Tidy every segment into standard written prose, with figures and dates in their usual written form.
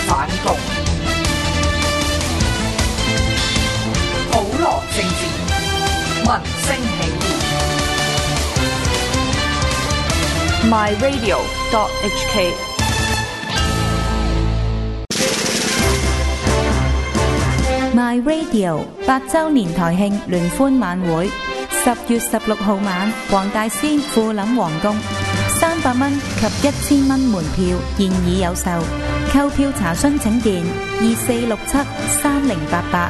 反共，普羅政治，民聲起義。 myradio.hk My Radio 8週年台慶聯歡晚會，10月16號晚，黃大仙富林皇宮，300蚊及1000蚊門票現已有售，購票查詢請電24673088。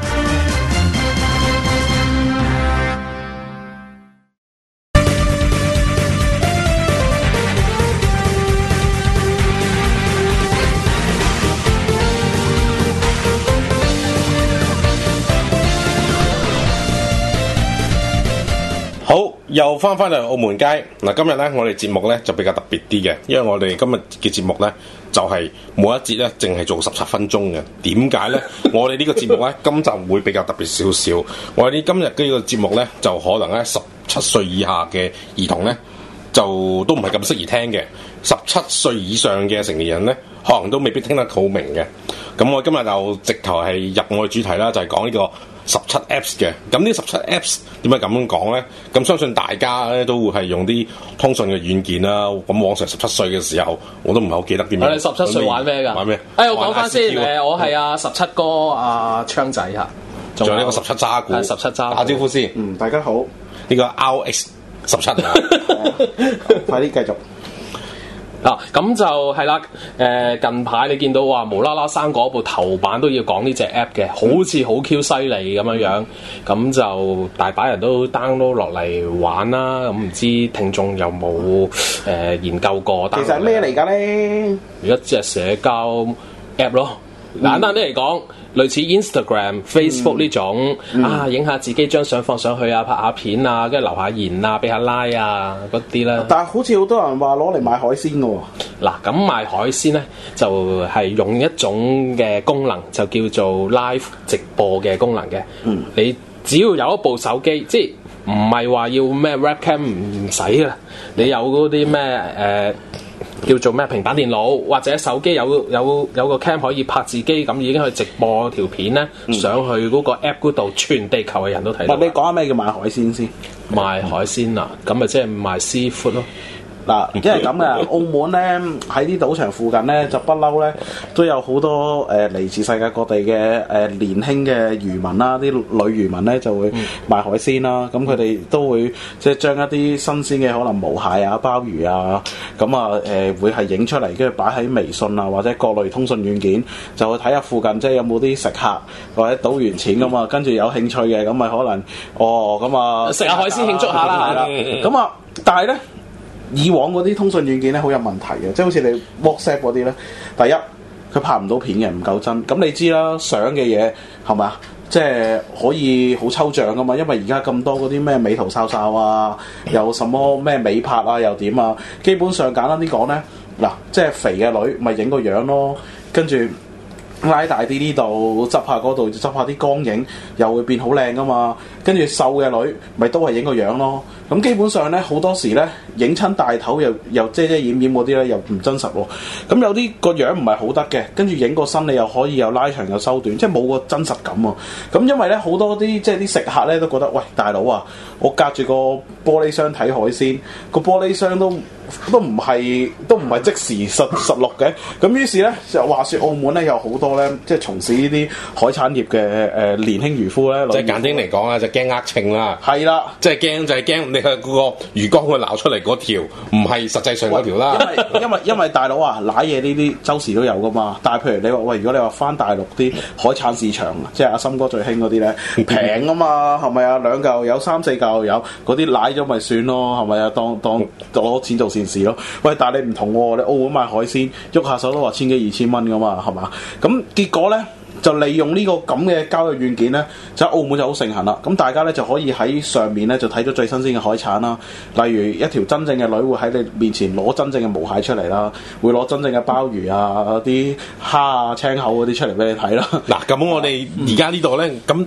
好，又翻嚟澳門街嗱。今日咧，我哋節目咧就比較特別啲嘅，因為我哋今日嘅節目咧就係每一節咧淨係做17分鐘嘅。點解咧？我哋呢個節目咧今集會比較特別少少。我哋今日呢個節目咧就可能咧17歲以下嘅兒童咧就都唔係咁適宜聽嘅，17歲以上嘅成年人咧可能都未必聽得好明嘅。咁我今日就直頭係入我嘅主題啦，就係講呢個17 Apps 嘅。咁呢17 Apps 點解咁樣講咧？咁相信大家咧都會係用啲通訊嘅軟件啦。咁往常17歲嘅時候，我都唔係好記得點樣。 你17歲玩咩㗎？ 玩咩？ 我講翻先。我係阿17哥阿昌仔嚇， 仲有呢個17渣古。 17渣打招呼先。 大家好。 呢個 RX 17啊， 快啲繼續。 咁就係啦。近排你見到話無啦啦生嗰部頭版都要講呢隻 app 嘅，好似好 Q 犀利咁樣。咁就大把人都 download 落嚟玩啦。咁唔知聽眾有冇研究過？ 其實係咩嚟㗎咧？ 一隻社交 app 咯。簡單啲嚟講，類似 Instagram、Facebook 呢種影下自己張相放上去啊，拍下片啊，跟住留下言啊，俾下 like 啊嗰啲啦。 但係好似好多人話攞嚟賣海鮮嘅喎。 嗱，咁賣海鮮咧就係用一種嘅功能，就叫做 live 直播嘅功能嘅。你只要有一部手機，即係唔係話要咩 webcam 唔使啦，你有嗰啲咩叫做咩平板電腦或者手機有個 cam 可以拍自己，咁已經去直播條片咧上去嗰個 app 嗰度，全地球嘅人都睇到。 你講下咩叫賣海鮮先？ 賣海鮮啊，咁咪即係賣 seafood 咯。 嗱，因為咁嘅，澳門咧喺啲賭場附近咧就不嬲咧都有好多嚟自世界各地嘅年輕嘅漁民啦，啲女漁民咧就會賣海鮮啦。咁佢哋都會即係將一啲新鮮嘅可能毛蟹啊、鮑魚啊，咁啊會係影出嚟，跟住擺喺微信啊或者各類通訊軟件，就去睇下附近即係有冇啲食客或者賭完錢咁啊，跟住有興趣嘅咁咪可能咁啊食下海鮮慶祝下啦，係啦。 咁啊，但係咧。以往嗰啲通訊軟件咧好有問題嘅，即係好似你 WhatsApp 嗰啲咧，第一佢拍唔到片嘅，唔夠真。咁你知啦，相嘅嘢係咪啊？即係可以好抽象噶嘛，因為而家咁多嗰啲咩美圖秀秀啊，又什麼咩美拍啊，又點啊，基本上簡單啲講咧，嗱，即係肥嘅女咪影個樣咯，跟住拉大啲呢度，執下嗰度，執下啲光影，又會變好靚噶嘛。跟住瘦嘅女咪都係影個樣咯。咁基本上咧，好多時咧影親大頭又遮遮掩掩嗰啲咧，又唔真實喎。咁有啲個樣唔係好得嘅，跟住影個身你又可以又拉長又收短，即係冇個真實感喎。咁因為咧好多啲即係啲食客咧都覺得，喂，大佬啊，我隔住個玻璃箱睇海鮮，個玻璃箱都唔係即時實錄嘅。咁於是咧就話説澳門咧有好多咧即係從事呢啲海產業嘅年輕漁夫咧， 即係簡單嚟講啊，就驚呃秤啦。 係啦， 即係驚就係驚你係嗰個魚缸佢撈出嚟嗰條唔係實際上嗰條啦。 因為大佬啊，瀨嘢呢啲周時都有噶嘛。但係譬如你話喂，如果你話翻大陸啲海產市場，即係阿森哥最興嗰啲咧，平啊嘛，係咪啊？2嚿有3、4嚿有，嗰啲瀨咗咪算咯，係咪啊？當攞錢做善事咯。喂，但係你唔同喎，你澳門賣海鮮，喐下手都話千幾2000蚊噶嘛，係嘛？咁結果咧？就利用呢個咁嘅交友軟件咧，就喺澳門就好盛行啦。咁大家咧就可以喺上面咧就睇到最新鮮嘅海產啦。例如一條真正嘅女會喺你面前攞真正嘅毛蟹出嚟啦，會攞真正嘅鮑魚啊、啲蝦啊、青口嗰啲出嚟俾你睇啦。 嗱，咁我哋而家呢度咧，咁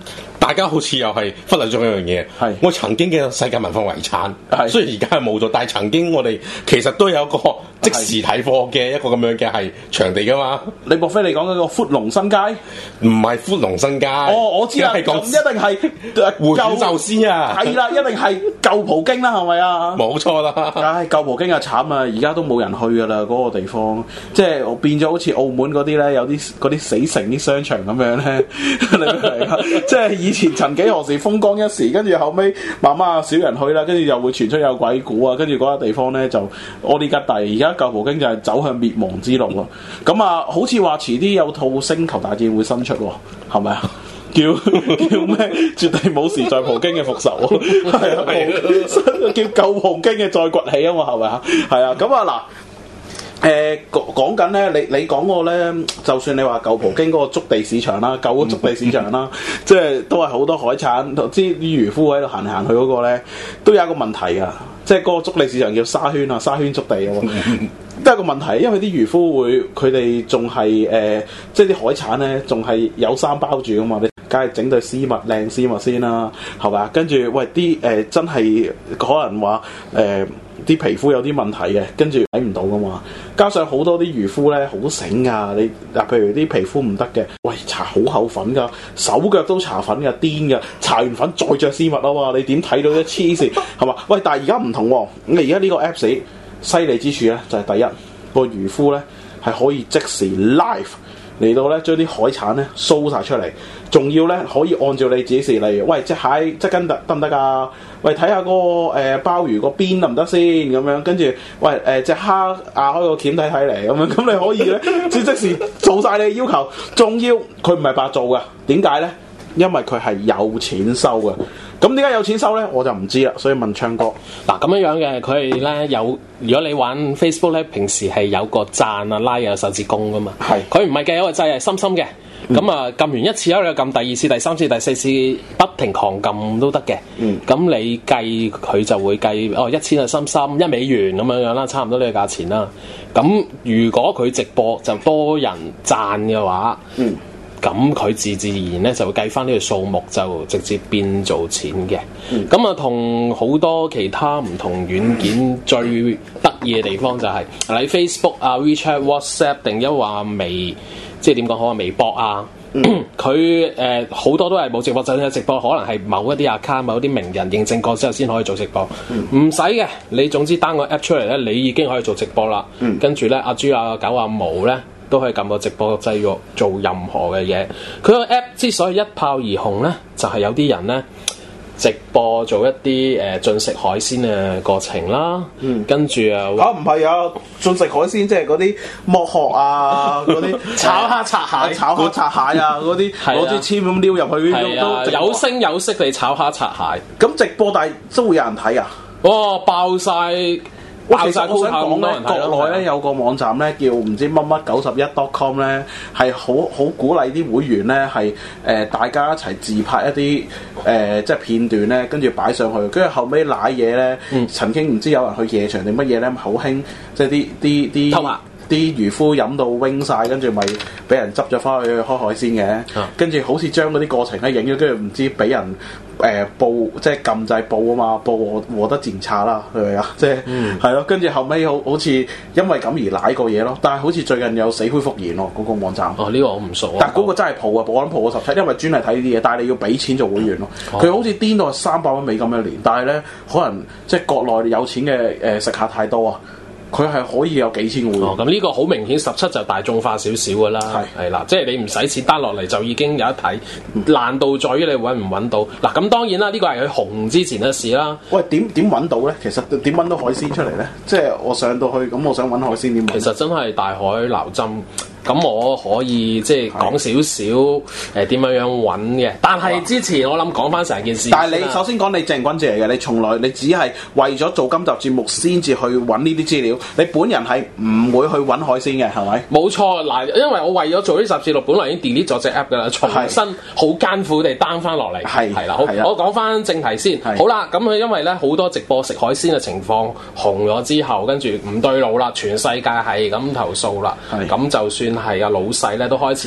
大家好似又係忽略咗一樣嘢。 係我曾經嘅世界文化遺產， 係雖然而家係冇咗，但係曾經我哋其實都有個即時睇貨嘅一個咁樣嘅係場地噶嘛。 你莫非你講嗰個闊龍新街？ 唔係歡龍新街。 哦，我知啦， 係講咁一定係回轉壽司啊。 係啦，一定係舊葡京啦，係咪啊？ 冇錯啦。 唉，舊葡京啊慘啊！而家都冇人去噶啦，嗰個地方，即係變咗好似澳門嗰啲咧，有啲嗰啲死城啲商場咁樣咧，你明唔明啊？即係以前曾幾何時風光一時，跟住後尾慢慢少人去啦，跟住又會傳出有鬼故啊，跟住嗰個地方咧就柯啲吉地，而家舊葡京就係走向滅亡之路咯。咁啊，好似話遲啲有套星球大戰會新出喎，係咪啊？叫咩？絕對冇時在葡京嘅復仇，係啊，叫舊葡京嘅再崛起啊嘛，係咪啊？係啊，咁啊嗱，講緊咧，你講過咧，就算你話舊葡京嗰個築地市場啦，舊嗰築地市場啦，即係都係好多海產，知啲漁夫喺度行嚟行去嗰個咧，都有一個問題噶，即係嗰個築地市場叫沙圈啊，沙圈築地啊。都係個問題，因為啲漁夫佢哋仲係即係啲海產咧，仲係有衫包住噶嘛，你梗係整對絲襪靚絲襪先啦，係嘛？跟住喂啲真係可能話啲皮膚有啲問題嘅，跟住睇唔到噶嘛。加上好多啲漁夫咧好醒噶，你嗱譬如啲皮膚唔得嘅，喂搽好厚粉噶，手腳都搽粉噶，癲噶，搽完粉再着絲襪啊嘛，你點睇到啫？黐線係嘛？喂，但係而家唔同喎，你而家呢個 Apps 犀利之處咧，就係第一個漁夫咧係可以即時 live 嚟到咧將啲海產咧 show 晒出嚟，仲要咧可以按照你指示，例如喂隻蟹隻根得唔得㗎？喂睇下嗰個鮑魚個邊得唔得先咁樣，跟住喂隻蝦壓開個鉗睇睇嚟咁樣，咁你可以咧即時做晒你嘅要求，仲要佢唔係白做㗎，點解咧？因為佢係有錢收嘅。咁點解有錢收咧？我就唔知啦，所以問鏘哥。 嗱咁樣嘅，佢係咧有，如果你玩 Facebook 咧，平時係有個讚啊、拉有手指公噶嘛。係。佢唔係嘅，有個掣係深深嘅。咁啊，撳完一次之後，你撳第二次、第三次、第四次，不停狂撳都得嘅。咁你計佢就會計1000啊，深深$1咁樣啦，差唔多呢個價錢啦。咁如果佢直播就多人讚嘅話，咁佢自然咧就會計翻呢個數目，就直接變做錢嘅。咁啊，同好多其他唔同軟件最得意嘅地方就係喺 Facebook 啊、WeChat、WhatsApp 定一話即係點講好啊？微博啊，佢好多都係冇直播，就算有直播，可能係某一啲 account、某啲名人認證過之後先可以做直播。唔使嘅，你總之 down 個 app 出嚟咧，你已經可以做直播啦。跟住咧，阿豬、阿狗、阿毛咧，都可以撳個直播掣做任何嘅嘢。佢個 app 之所以一炮而紅咧，就係有啲人咧直播做一啲進食海鮮嘅過程啦。跟住唔係啊，進食海鮮即係嗰啲剝殼啊，嗰啲炒蝦拆蟹、炒蝦拆蟹啊，嗰啲攞啲籤咁撩入去都有聲有色地炒蝦拆蟹。 咁直播但係都會有人睇啊！ 哇，爆晒！ 其實我想講咧，國內咧有個網站咧叫唔知乜乜91.com 咧，係好鼓勵啲會員咧係大家一齊自拍一啲即係片段咧，跟住擺上去。跟住後尾瀨嘢咧，曾經唔知有人去夜場定乜嘢咧，好興即係啲漁夫飲到 wing 曬，跟住咪俾人執咗翻去開海鮮嘅。跟住好似將嗰啲過程咧影咗，跟住唔知俾人報即係禁制報啊嘛，報獲得檢查啦，係咪啊？即係係咯，跟住後尾好似因為咁而舐過嘢咯。但係好似最近有死灰復燃咯，嗰個網站。 呢個我唔熟。 但係嗰個真係鋪啊，我諗鋪過17，因為專係睇呢啲嘢，但係你要俾錢做會員咯。佢好似癲到$300美金一年，但係咧可能即係國內有錢嘅食客太多啊。佢係可以有幾千個會員。 咁呢個好明顯17就大眾化少少㗎啦。係啦，即係你唔使錢 down 落嚟就已經有得睇。難度在於你揾唔揾到。嗱，咁當然啦，呢個係佢紅之前嘅事啦。 喂，點揾到咧？其實點揾到海鮮出嚟咧？即係我上到去咁，我想揾海鮮點揾？ 其實真係大海撈針。咁我可以即係講少少點樣揾嘅，但係之前我諗講翻成件事。 但係你首先講你正君子嚟嘅，你從來你只係為咗做今集節目先至去揾呢啲資料，你本人係唔會去揾海鮮嘅，係咪？ 冇錯，嗱，因為我為咗做呢集節目，本來已經 delete 咗隻 app 㗎啦，重新好艱苦地 down 翻落嚟。係啦，好，我講翻正題先。好啦，咁佢因為咧好多直播食海鮮嘅情況紅咗之後，跟住唔對路啦，全世界係咁投訴啦，咁就算係啊老細咧都開始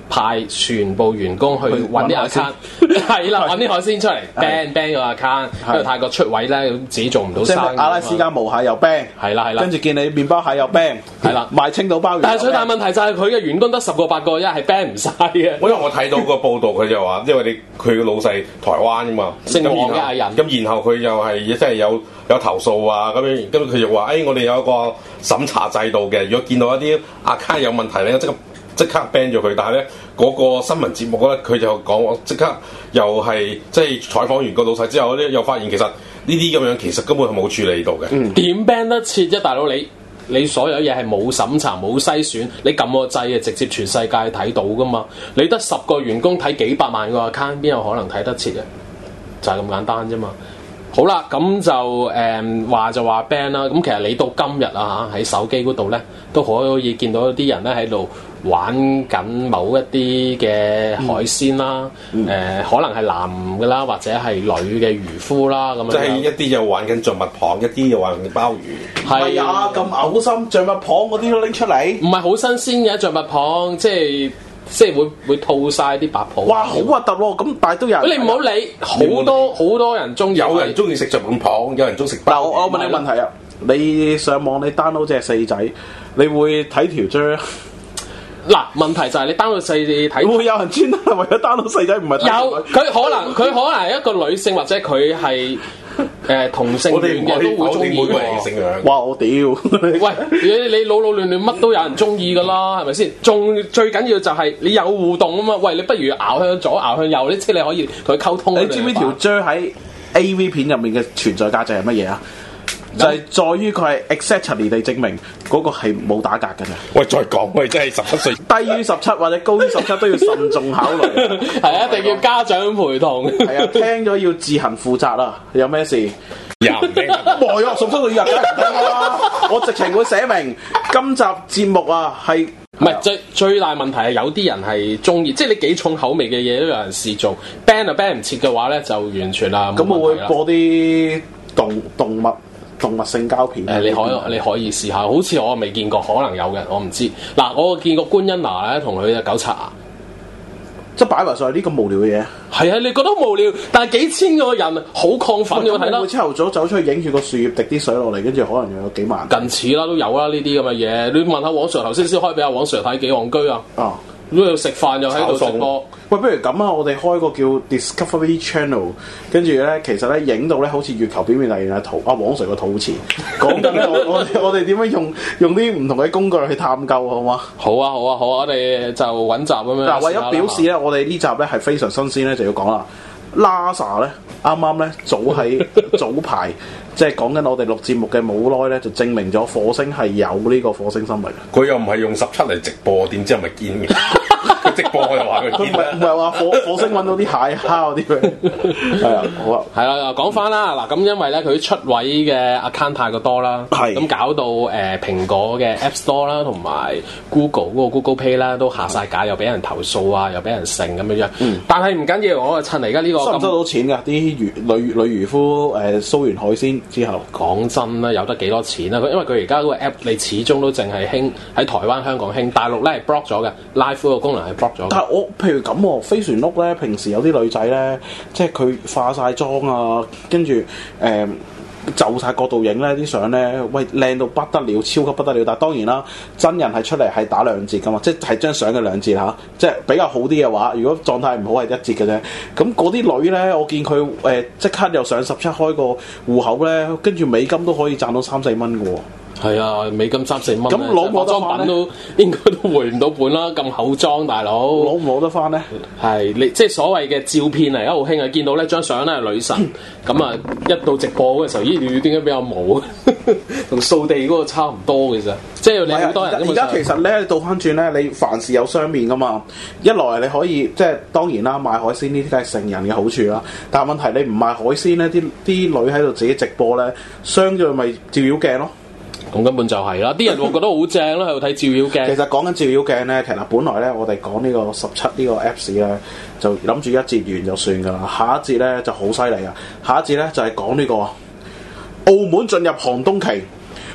派全部員工去揾啲 account， 係啦，揾啲海鮮出嚟 ban 個 account， 因為泰國出位咧，自己做唔到生意。 即係阿拉斯加無蟹又 ban， 係啦， 跟住見你麵包蟹又 ban， 係啦， 賣青島鮑魚。 但係最大問題就係佢嘅員工得10個8個，一係 ban 唔晒嘅。 因為我睇到個報道，佢就話，因為佢個老細台灣㗎嘛， 姓黃嘅藝人， 咁然後佢又係即係有投訴啊，咁樣，咁佢就話：，我哋有一個審查制度嘅，如果見到一啲 account 有問題咧，即刻 ban 咗佢。但係咧嗰個新聞節目咧，佢就講即刻又係即係採訪完個老細之後咧，又發現其實呢啲咁樣其實根本係冇處理到嘅。 點 ban 得切啫，大佬你所有嘢係冇審查冇篩選，你撳個掣啊，直接全世界睇到噶嘛。你得10個員工睇幾百萬個 account， 邊有可能睇得切嘅？就係咁簡單啫嘛。好啦，咁就話就話 ban 啦。咁其實你到今日啊喺手機嗰度咧，都可以見到啲人咧喺度玩緊某一啲嘅海鮮啦。可能係男嘅啦，或者係女嘅漁夫啦咁樣。 即係一啲又玩緊象拔蚌，一啲又玩緊鮑魚。 係啊，咁嘔心，象拔蚌嗰啲都拎出嚟。 唔係好新鮮嘅象拔蚌，即係會吐晒啲白泡。 哇，好核突喎！咁但係都有人。 你唔好理，好多人中意。 有人中意食象拔蚌，有人中意食鮑魚。 嗱，我問你問題啊，你上網你 download 隻四仔，你會睇條章？ 嗱，問題就係你 download 四睇， 會有人專登為咗 download四仔唔係睇有佢可能係一個女性，或者佢係同性戀嘅都會中意喎。 哇！我屌！ 喂，你老亂乜都有人中意噶啦，係咪先？最緊要就係你有互動啊嘛。喂，你不如咬向左，咬向右，即係你可以同佢溝通。 你知唔知條章喺 AV 片入面嘅存在價值係乜嘢啊？就係在於佢係 exactly 地證明嗰個係冇打格嘅啫。 喂，再講，喂，真係17歲， 低於17或者高於17都要慎重考慮。 係啊，一定要家長陪同。 係啊，聽咗要自行負責啦。有咩事？ 又唔聽？ 外約送出到日梗係唔聽啦。我直情會寫明今集節目啊係。 唔係最大問題係有啲人係中意，即係你幾重口味嘅嘢都有人試做 ban 啊 ban 唔切嘅話咧，就完全啦。 咁我會播啲動物性交片。 你可以試下，好似我未見過，可能有嘅，我唔知。嗱，我見過觀音娜咧同佢嘅狗刷牙， 即係擺埋上去呢咁無聊嘅嘢。 係啊，你覺得無聊，但係幾千個人好亢奮嘅，我睇啦。 會朝頭早走出去影住個樹葉滴啲水落嚟，跟住可能又有幾萬。 近似啦，都有啦呢啲咁嘅嘢。你問下黃 Sir 頭先開俾阿黃 Sir 睇幾戇居啊？如果食飯又喺度直播。 喂，不如咁啊！我哋開個叫 Discovery Channel， 跟住咧，其實咧影到咧好似月球表面突然係黃 Sir 個肚臍，講緊咧我哋點樣用啲唔同嘅工具去探究，好嗎？ 好啊，我哋就揾集咁樣。 嗱，為咗表示咧，我哋呢集咧係非常新鮮咧，就要講啦。NASA 咧啱啱咧早排即係講緊我哋錄節目嘅冇耐咧，就證明咗火星係有呢個火星生命。 佢又唔係用17嚟直播，點知係咪堅嘅？佢直播我又話佢堅。 唔係話火星揾到啲蟹蝦嗰啲咩？係啊，好啊。 係啦，講翻啦，嗱咁因為咧佢出位嘅 account 太過多啦，咁搞到蘋果嘅 App Store 啦，同埋 Google 嗰個 Google Pay 啦都下晒架，又俾人投訴啊，又俾人剩咁樣樣。但係唔緊要，我啊趁而家呢個收唔收到錢㗎？啲女漁夫蘇完海鮮之後， 講真啦，有得幾多錢啊？因為佢而家嗰個 app 你始終都淨係興喺台灣、香港興，大陸咧係 block 咗嘅 ，Live 嗰個功能係 block 咗。 但係我譬如咁喎，飛船屋咧，平時有啲女仔咧，即係佢化晒妝啊，跟住就晒角度影咧啲相咧，喂靚到不得了，超級不得了。但係當然啦，真人係出嚟係打2折噶嘛，即係張相嘅2折嚇，即係比較好啲嘅話，如果狀態唔好係1折嘅啫。咁嗰啲女咧，我見佢即刻又上17開個戶口咧，跟住美金都可以賺到3-4蚊嘅喎。 係啊，美金3-4蚊。 咁攞唔攞得翻咧？ 都應該都回唔到本啦，咁厚裝大佬。 攞唔攞得翻咧？ 係你即係所謂嘅照片嚟，好興啊！見到呢張相咧係女神，咁啊一到直播嗰個時候，咦？點解比較冇？同掃地嗰個差唔多嘅啫。即係你好多人。 而家其實咧倒翻轉咧，你凡事有雙面噶嘛。一來你可以即係當然啦，賣海鮮呢啲梗係成人嘅好處啦。但係問題你唔賣海鮮咧，啲女喺度自己直播咧，相對咪照妖鏡咯。 咁根本就係啦，啲人會覺得好正啦，喺度睇照妖鏡。 其實講緊照妖鏡咧，其實本來咧我哋講呢個17呢個 Apps 咧，就諗住一節完就算噶啦。下一節咧就好犀利啊！下一節咧就係講呢個澳門進入寒冬期，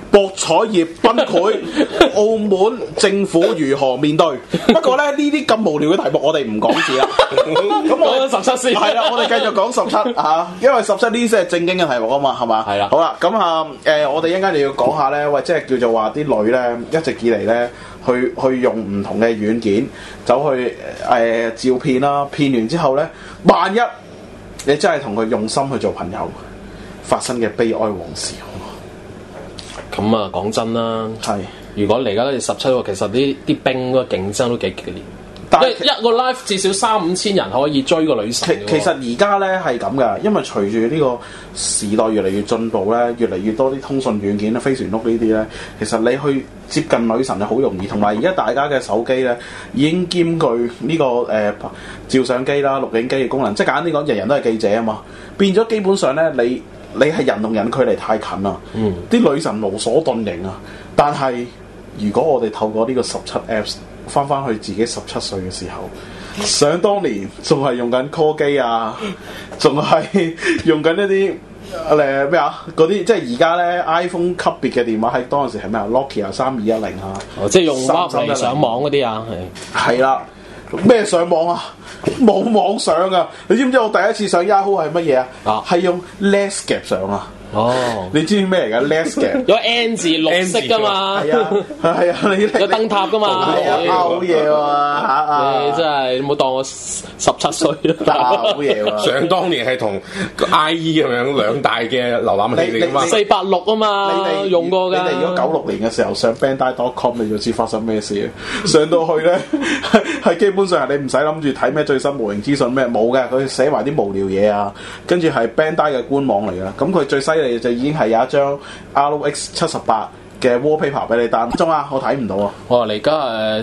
博彩業崩潰，澳門政府如何面對？不過咧，呢啲咁無聊嘅題目我哋唔講住啦。咁我講17先。 係啦，我哋繼續講17嚇，因為17呢啲先係正經嘅題目啊嘛，係嘛？ 係啦。 好啦，咁我哋一陣間就要講下咧，喂，即係叫做話啲女咧一直以嚟咧，去用唔同嘅軟件走去照騙啦，騙完之後咧，萬一你真係同佢用心去做朋友，發生嘅悲哀往事。 咁啊，講真啦， 係如果嚟而家咧17個，其實啲兵嗰個競爭都幾激烈。 但係一個 live 至少3-5千人可以追個女神。 其實而家咧係咁噶，因為隨住呢個時代越嚟越進步咧，越嚟越多啲通訊軟件咧、飛船屋呢啲咧，其實你去接近女神就好容易。同埋而家大家嘅手機咧已經兼具呢個照相機啦、錄影機嘅功能，即係簡單啲講，人人都係記者啊嘛，變咗基本上咧你係人同人距離太近啦，啲女神無所遁形啊！但係如果我哋透過呢個17 Apps 翻去自己17歲嘅時候，想當年仲係用緊 call 機啊，仲係用緊一啲咩啊嗰啲，即係而家咧 iPhone 級別嘅電話喺當時係咩啊 Nokia 3210啊， 即係用 WhatsApp 嚟上網嗰啲啊， 係啦，咩上網啊？冇網上啊！你知唔知我第一次上 Yahoo 係乜嘢啊？係用 Netscape 上啊！ 哦， 你知唔知咩嚟㗎 Netscape？ 有 N 字綠色㗎嘛？ 係啊，你有燈塔㗎嘛？ 係啊，好嘢喎！ 你真係冇當我17歲啦！ 好嘢喎！ 想當年係同 IE 咁樣兩大嘅瀏覽器嚟㗎嘛 ，486啊嘛，你用過㗎。 你哋如果96年嘅時候上 Bandai.com， 你就知發生咩事。上到去咧係基本上係你唔使諗住睇咩最新模型資訊咩，冇嘅，佢寫埋啲無聊嘢啊，跟住係 Bandai 嘅官網嚟㗎。咁佢最犀利就已經係有一張 RX 78嘅 wallpaper 俾你單鐘啊！我睇唔到啊！ 我話你而家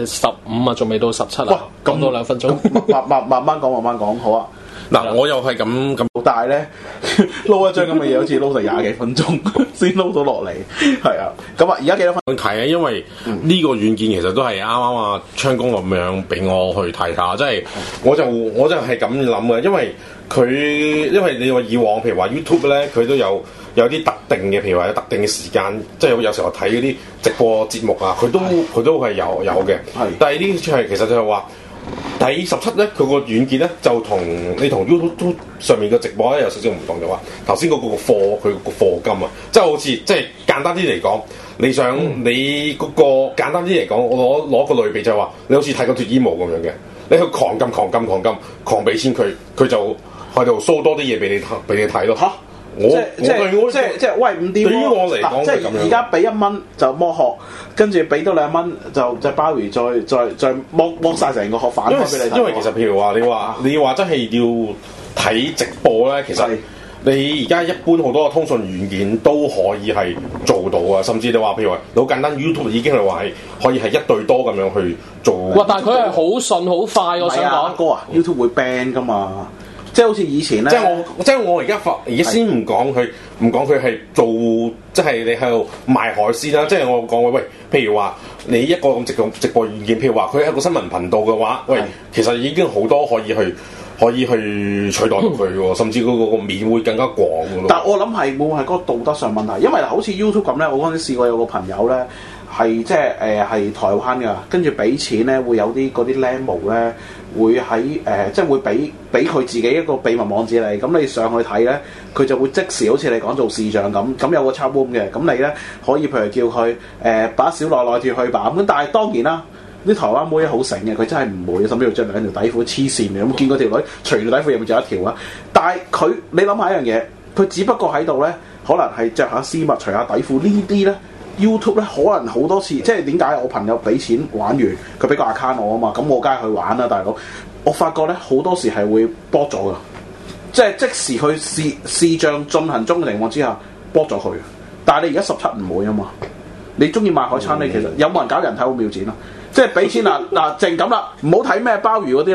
15啊，仲未到17啊！講多2分鐘， 慢慢講，好啊！ 嗱，我又係咁， 但係咧撈一張咁嘅嘢，好似撈成20幾分鐘先撈到落嚟，係啊！咁啊，而家幾多分？ 睇啊，因為呢個軟件其實都係啱啱啊昌公咁樣俾我去睇下，即係我就係咁諗嘅，因為你話以往譬如話 YouTube 咧，佢都有啲特定嘅，譬如話有特定嘅時間，即係有時候睇嗰啲直播節目啊，佢都係有嘅。係，但係呢啲係其實就係話。第17咧，佢個軟件咧就同 YouTube 上面嘅直播咧有少少唔同嘅話，頭先嗰個課佢個課金啊，即係好似即係簡單啲嚟講，你想你嗰個簡單啲嚟講，我攞個類比就係話，你好似睇個脫衣舞咁樣嘅，你去狂撳，狂俾錢佢就喺度 show 多啲嘢俾你睇咯。嚇！即係喂5點，對於我嚟講即係而家俾1蚊就剝殼，跟住俾多2蚊就鮑魚再剝晒成個殼反開俾你睇。因為其實譬如話你話真係要睇直播咧，其實你而家一般好多嘅通訊軟件都可以係做到啊，甚至你話譬如話好簡單 YouTube 已經係話係可以係1對多咁樣去做。哇！但係佢係好順好快，我想講哥啊 ，YouTube 會 ban 噶嘛。即係好似以前咧，即係我而家先唔講佢係做，即係你喺度賣海鮮啦。即係我講喂，譬如話你一個咁直播軟件，譬如話佢係一個新聞頻道嘅話，喂，其實已經好多可以去取代到佢喎，甚至嗰個面會更加廣嘅咯。但係我諗係會唔會係嗰個道德上問題？因為好似 YouTube 咁咧，我嗰陣時試過有個朋友咧係即係係台灣㗎，跟住俾錢咧會有啲嗰啲靚模咧。會喺即係會俾佢自己一個秘密網址你，咁你上去睇咧，佢就會即時好似你講做視像咁有個 chat room 嘅，咁你咧可以譬如叫佢把小內貼去吧，咁但係當然啦，啲台灣妹好醒嘅，佢真係唔會，甚至乎着兩條底褲黐線嘅，有冇見過條女除條底褲入面仲有一條啊？但係你諗下一樣嘢，佢只不過喺度咧，可能係着下絲襪除下底褲呢啲咧。YouTube 咧可能好多次，即係點解我朋友俾錢玩完，佢俾個 account 我啊嘛，咁我梗係去玩啦，大佬。我發覺咧好多時係會 block 咗噶，即係即時去視像進行中嘅情況之下 block 咗佢。但係你而家17唔會啊嘛，你中意賣海產，你其實有冇人搞人體好妙展啊？即係俾錢嗱淨咁啦，唔好睇咩鮑魚嗰啲啦。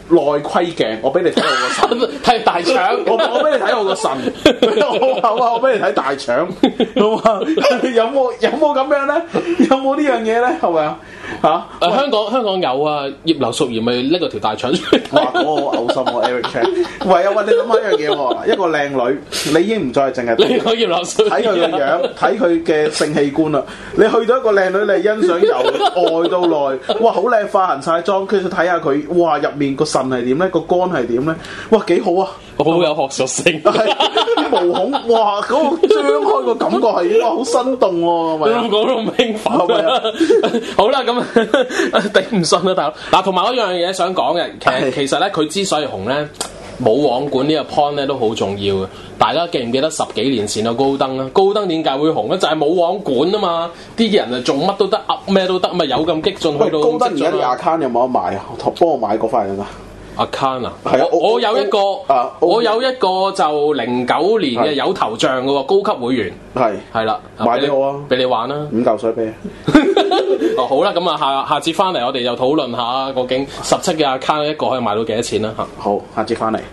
內窺鏡，我俾你睇我個腎， 睇大腸， 我俾你睇我個腎，我俾你睇大腸，好嘛？有冇咁樣咧？有冇呢樣嘢咧？係咪啊？嚇！ 香港有啊，葉劉淑儀咪拎個條大腸出嚟。 哇！嗰個好嘔心喎，Eric Chan。喂啊喂，你諗下一樣嘢喎，一個靚女，你已經唔再係淨係你講葉劉淑儀睇佢個樣，睇佢嘅性器官啦。你去到一個靚女，你欣賞由外到內，哇！好靚，化痕晒妝，跟住睇下佢，哇！入面個腎係點咧？個肝係點咧？哇！幾好啊！ 好有學術性， 啲毛孔，哇！嗰個張開個感覺係哇，好生動喎，係咪啊？ 講到興奮，好啦，咁頂唔順啦，大佬。嗱，同埋我一樣嘢想講嘅，其實咧，佢之所以紅咧，冇網管呢個 point 咧都好重要嘅。大家記唔記得10幾年前嘅高登啊？高登點解會紅咧？就係冇網管啊嘛，啲人啊做乜都得，噏咩都得，咪有咁激進去到。 高登而家啲 account 有冇得賣啊？幫我買過翻嚟啦。 account 啊， 係啊， 我有一個，我有一個就09年嘅有頭像嘅喎，高級會員，係啦， 買俾我啊， 俾你玩啦 ，5嚿水俾。 哦，好啦，咁啊下節翻嚟我哋就討論下究竟17嘅 account 一個可以賣到幾多錢啦嚇。 好，下節翻嚟。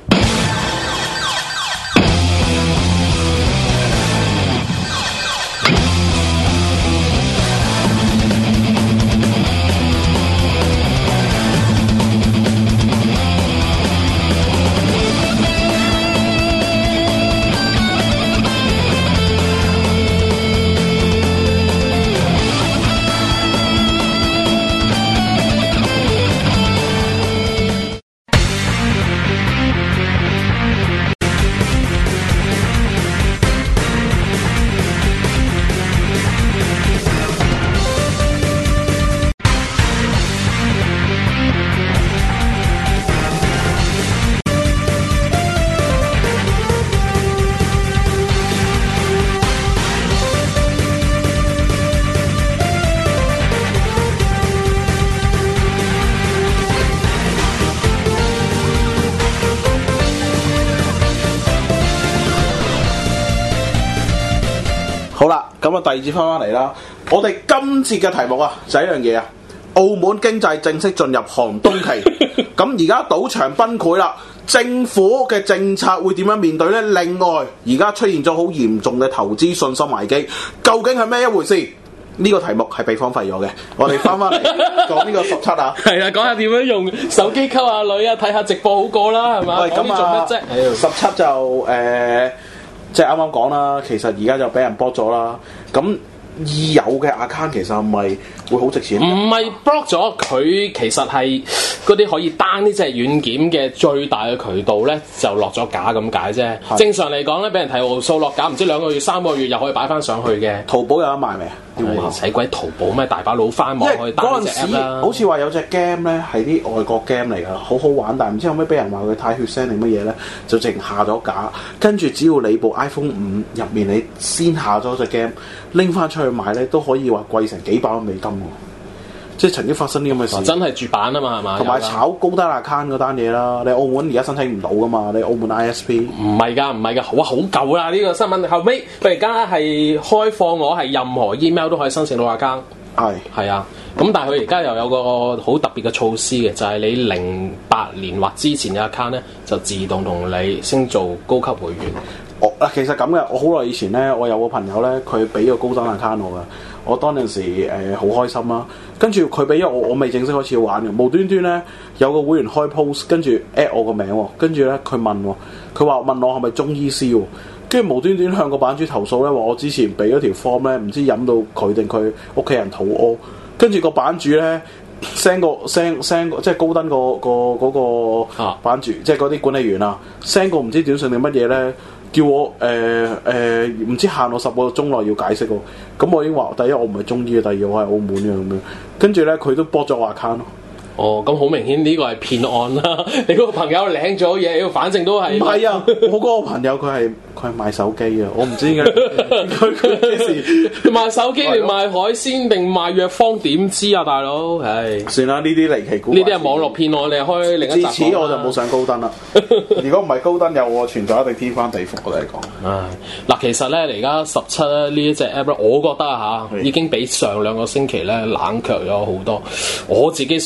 好啦，咁啊第二節翻嚟啦。我哋今次嘅題目啊，就係一樣嘢啊。澳門經濟正式進入寒冬期，咁而家賭場崩潰啦，政府嘅政策會點樣面對呢？另外，而家出現咗好嚴重嘅投資信心危機，究竟係咩一回事？呢個題目係被荒廢咗嘅，我哋翻嚟講呢個17啊。 係啊，講下點樣用手機溝下女啊，睇下直播好過啦，係嘛？ 喂，咁啊，17就即係啱啱講啦，其實而家就俾人 block 咗啦。咁已有嘅 account 其實係咪會好值錢？ 唔係 block 咗，佢其實係嗰啲可以 down 呢隻軟件嘅最大嘅渠道咧，就落咗架咁解啫。正常嚟講咧，俾人睇號數落架，唔知2個月、3個月又可以擺翻上去嘅。 淘寶有得賣未啊？ 使鬼淘寶咩？大把佬翻網去 down 隻 app 啦。 好似話有隻 game 咧係啲外國 game 嚟㗎，好好玩，但係唔知後尾俾人話佢太血腥定乜嘢咧，就直下咗架。跟住只要你部 iPhone 5入面你先下咗隻 game，拎翻出去賣咧都可以話貴成幾百蚊美金喎。即係曾經發生啲咁嘅事， 真係絕版啊嘛，係嘛？ 同埋炒高單 account 嗰單嘢啦，你澳門而家申請唔到噶嘛？你澳門 ISP 唔係㗎，哇好舊啦呢個新聞。後尾佢而家係開放我係任何 email 都可以申請到 account。係啊，咁但係佢而家又有個好特別嘅措施嘅，就係你08年或之前嘅 account 咧，就自動同你升做高級會員。 其實咁嘅，我好耐以前咧，我有個朋友咧，佢俾個高登 account 我嘅，我當陣時好開心啦。跟住佢俾咗我未正式開始玩嘅，無端端咧有個會員開 post，跟住 at 我個名喎，跟住咧佢問我係咪中醫師喎，跟住無端端向個版主投訴咧，話我之前俾咗條 form 咧，唔知飲到佢定佢屋企人肚屙，跟住個版主咧 send 個即係高登嗰個版主，即係嗰啲管理員啊 send 個唔知短信定乜嘢咧。叫我唔知限我10個鐘內要解釋喎，咁我已經話第一我唔係中醫嘅，第二我係澳門嘅咁樣，跟住咧佢都 block 咗我 account 咯。 哦，咁好明顯呢個係騙案啦！你嗰個朋友領咗嘢，反正都係唔係啊！我嗰個朋友佢係賣手機啊！我唔知點解佢幾時賣手機定賣海鮮定賣藥方？點知啊，大佬？唉， 算啦，呢啲離奇古， 呢啲係網絡騙案，你開另一集。 自此我就冇上高登啦。如果唔係高登有我存在，一定天翻地覆。我哋講。 唉，嗱，其實咧，而家17咧呢一隻 app 咧，我覺得已經比上2個星期咧冷卻咗好多。我自己上去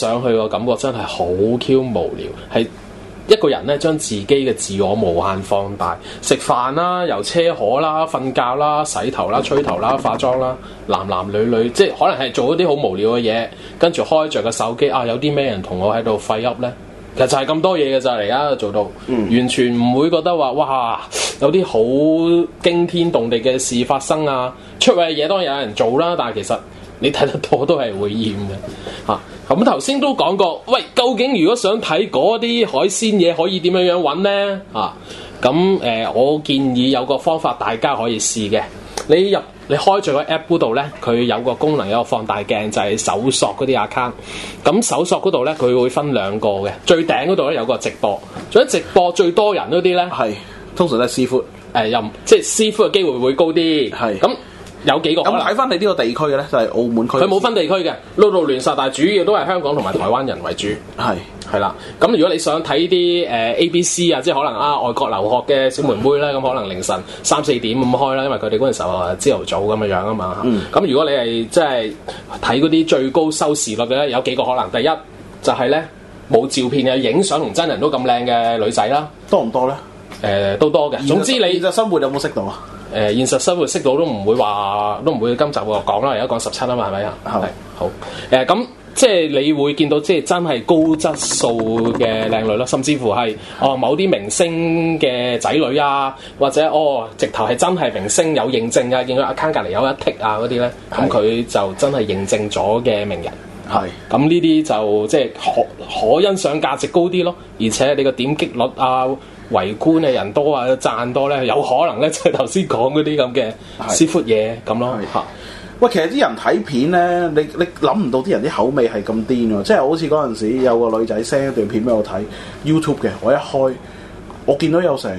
個感覺真係好 Q 無聊，係一個人咧將自己嘅自我無限放大，食飯啦、遊車河啦、瞓覺啦、洗頭啦、吹頭啦、化妝啦，男男女女，即係可能係做一啲好無聊嘅嘢，跟住開着個手機啊，有啲咩人同我喺度廢噏咧？其實就係咁多嘢嘅咋，而家做到，完全唔會覺得話哇有啲好驚天動地嘅事發生啊！出位嘅嘢當然有人做啦，但係其實你睇得多都係會厭嘅嚇。咁頭先都講過，喂，究竟如果想睇嗰啲海鮮嘢，可以點樣樣揾呢？咁我建議有個方法大家可以試嘅，你開咗個 app 嗰度咧，佢有個功能，有個放大鏡，就係搜索嗰啲 account。咁搜索嗰度咧，佢會分兩個嘅，最頂嗰度咧有個直播，所以直播最多人嗰啲咧， 係通常都係師傅， 又即係師傅嘅機會會高啲。係咁有幾個可能。咁睇翻你呢個地區嘅咧，就係澳門區。 佢冇分地區嘅，撈到亂晒，但係主要都係香港同埋台灣人為主。係啦，咁如果你想睇啲ABC 啊，即係可能外國留學嘅小妹妹咧，咁可能凌晨3-4點咁開啦，因為佢哋嗰陣時候朝頭早咁樣啊嘛。咁如果你係即係睇嗰啲最高收視率嘅咧，有幾個可能。第一就係咧冇照片嘅，影相同真人都咁靚嘅女仔啦， 多唔多咧？ 都多嘅。總之你現實生活有冇識到啊？ 現實生活識到都唔會今集講啦，而家講17啊嘛，係咪啊？係好咁。即係你會見到即係真係高質素嘅靚女啦，甚至乎係某啲明星嘅仔女啊，或者直頭係真係明星有認證啊，見到 account 隔離有一剔啊嗰啲咧，咁佢就真係認證咗嘅名人。係咁呢啲就即係可欣賞價值高啲咯，而且你個點擊率啊、圍觀嘅人多啊、讚多咧，有可能咧就係頭先講嗰啲咁嘅師傅嘢咁咯嚇。 喂，其實啲人睇片咧，你諗唔到啲人啲口味係咁癲喎，即係好似嗰陣時有個女仔 send 一段片俾我睇 YouTube 嘅，我一開我見到有成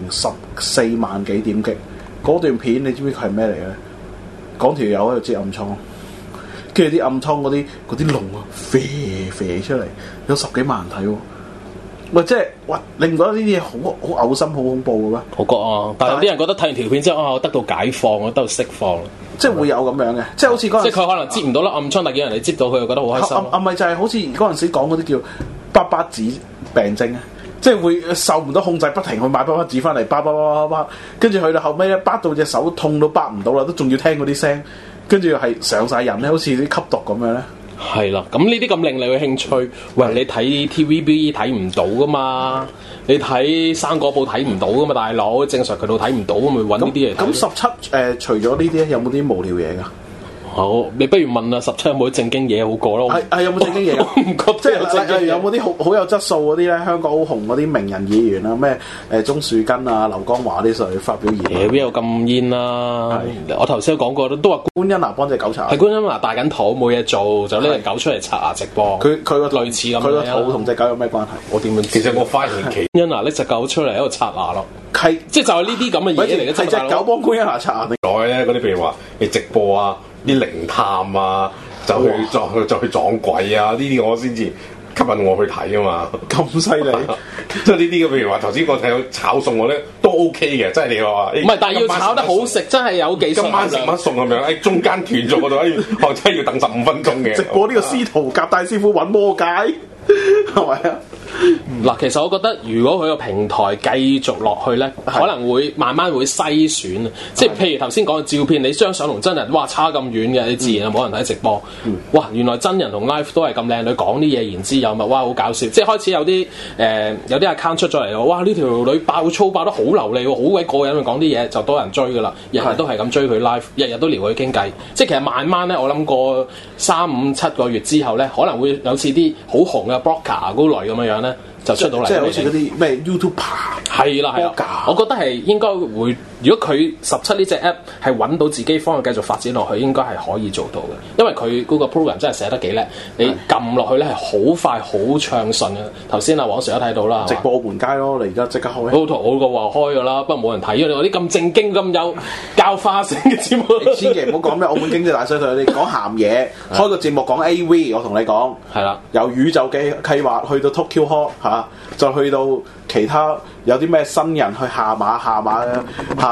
14萬幾點擊，嗰段片你知唔知佢係咩嚟嘅？講條友喺度擠暗瘡，跟住啲暗瘡嗰啲龍啊飛出嚟，有10幾萬人睇喎。喂，即係喂，你唔覺得呢啲嘢好嘔心、好恐怖嘅咩？ 我覺啊，但係有啲人覺得睇完條片之後我得到解放，我得到釋放， 即係會有咁樣嘅，即係好似嗰陣， 即係佢可能接唔到粒暗瘡，但係見人哋接到佢，又覺得好開心。 咪就係好似嗰陣時講嗰啲叫巴巴子病症啊，即係會受唔到控制，不停去買巴巴子翻嚟，巴，跟住去到後尾咧，巴到隻手痛到巴唔到啦，都仲要聽嗰啲聲，跟住係上晒癮咧，好似啲吸毒咁樣咧。 係啦，咁呢啲咁令你嘅興趣，喂，你睇 TVB 睇唔到噶嘛？你睇生果報睇唔到噶嘛？大佬正常渠道睇唔到，咪揾呢啲嚟睇。 咁17除咗呢啲咧，有冇啲無聊嘢㗎？ 好，你不如問啊17有冇啲正經嘢好過咯？ 係有冇正經嘢㗎？ 我唔覺得有正經嘢。 有冇啲好有質素嗰啲咧？香港好紅嗰啲名人議員啊，咩鍾樹根啊、劉江華啲上去發表言論。 邊有咁煙啦？我頭先都講過都話官恩娜幫隻狗刷牙。 係官恩娜大緊肚冇嘢做，就拎隻狗出嚟刷牙直播。 佢個類似咁樣。 佢個肚同隻狗有咩關係？ 我點樣？ 其實我發現官恩娜拎隻狗出嚟喺度刷牙咯。 係即係就係呢啲咁嘅嘢嚟嘅。 係隻狗幫官恩娜刷牙。 內咧嗰啲譬如話你直播啊。啲靈探啊，就去撞鬼啊！呢啲我先至吸引我去睇啊嘛！ 咁犀利， 即係呢啲嘅，譬如話頭先我睇炒餸我咧都 OK 嘅，即係你話唔係，但係要炒得好食，真係有技術。 今晚食乜餸咁樣？中間斷咗嗰度，我真係要等15分鐘嘅。 直播呢個司徒夾大師傅揾魔戒，係咪啊？ 嗱，其實我覺得如果佢個平台繼續落去咧，可能會慢慢會篩選啊。即係譬如頭先講嘅照片，你張相同真人，哇差咁遠嘅，你自然就冇人睇直播。哇，原來真人同 live 都係咁靚女，講啲嘢言之有物，哇好搞笑。即係開始有啲有啲 account 出咗嚟，哇呢條女爆粗爆得好流利喎，好鬼過癮，講啲嘢就多人追噶啦，日日都係咁追佢 live，日日都撩佢傾偈。即係其實慢慢咧，我諗過3、5、7個月之後咧，可能會有似啲好紅嘅 blogger 嗰類咁樣咧。就出到嚟， 即係好似嗰啲咩 YouTuber 係啦，我覺得係應該會。如果佢17呢隻 app 係揾到自己方向繼續發展落去，應該係可以做到嘅。因為佢嗰個 program 真係寫得幾叻，你撳落去咧係好快好暢順嘅。頭先阿黃 Sir 都睇到啦， 直播門街咯，你而家即刻開。 好個話開㗎啦，不過冇人睇啊！你話啲咁正經咁有教化性嘅節目， 你千祈唔好講咩澳門經濟大衰退，你講鹹嘢，開個節目講 AV， 我同你講係啦， 由宇宙計劃去到 Tokyo Hall 再去到其他有啲咩新人去下馬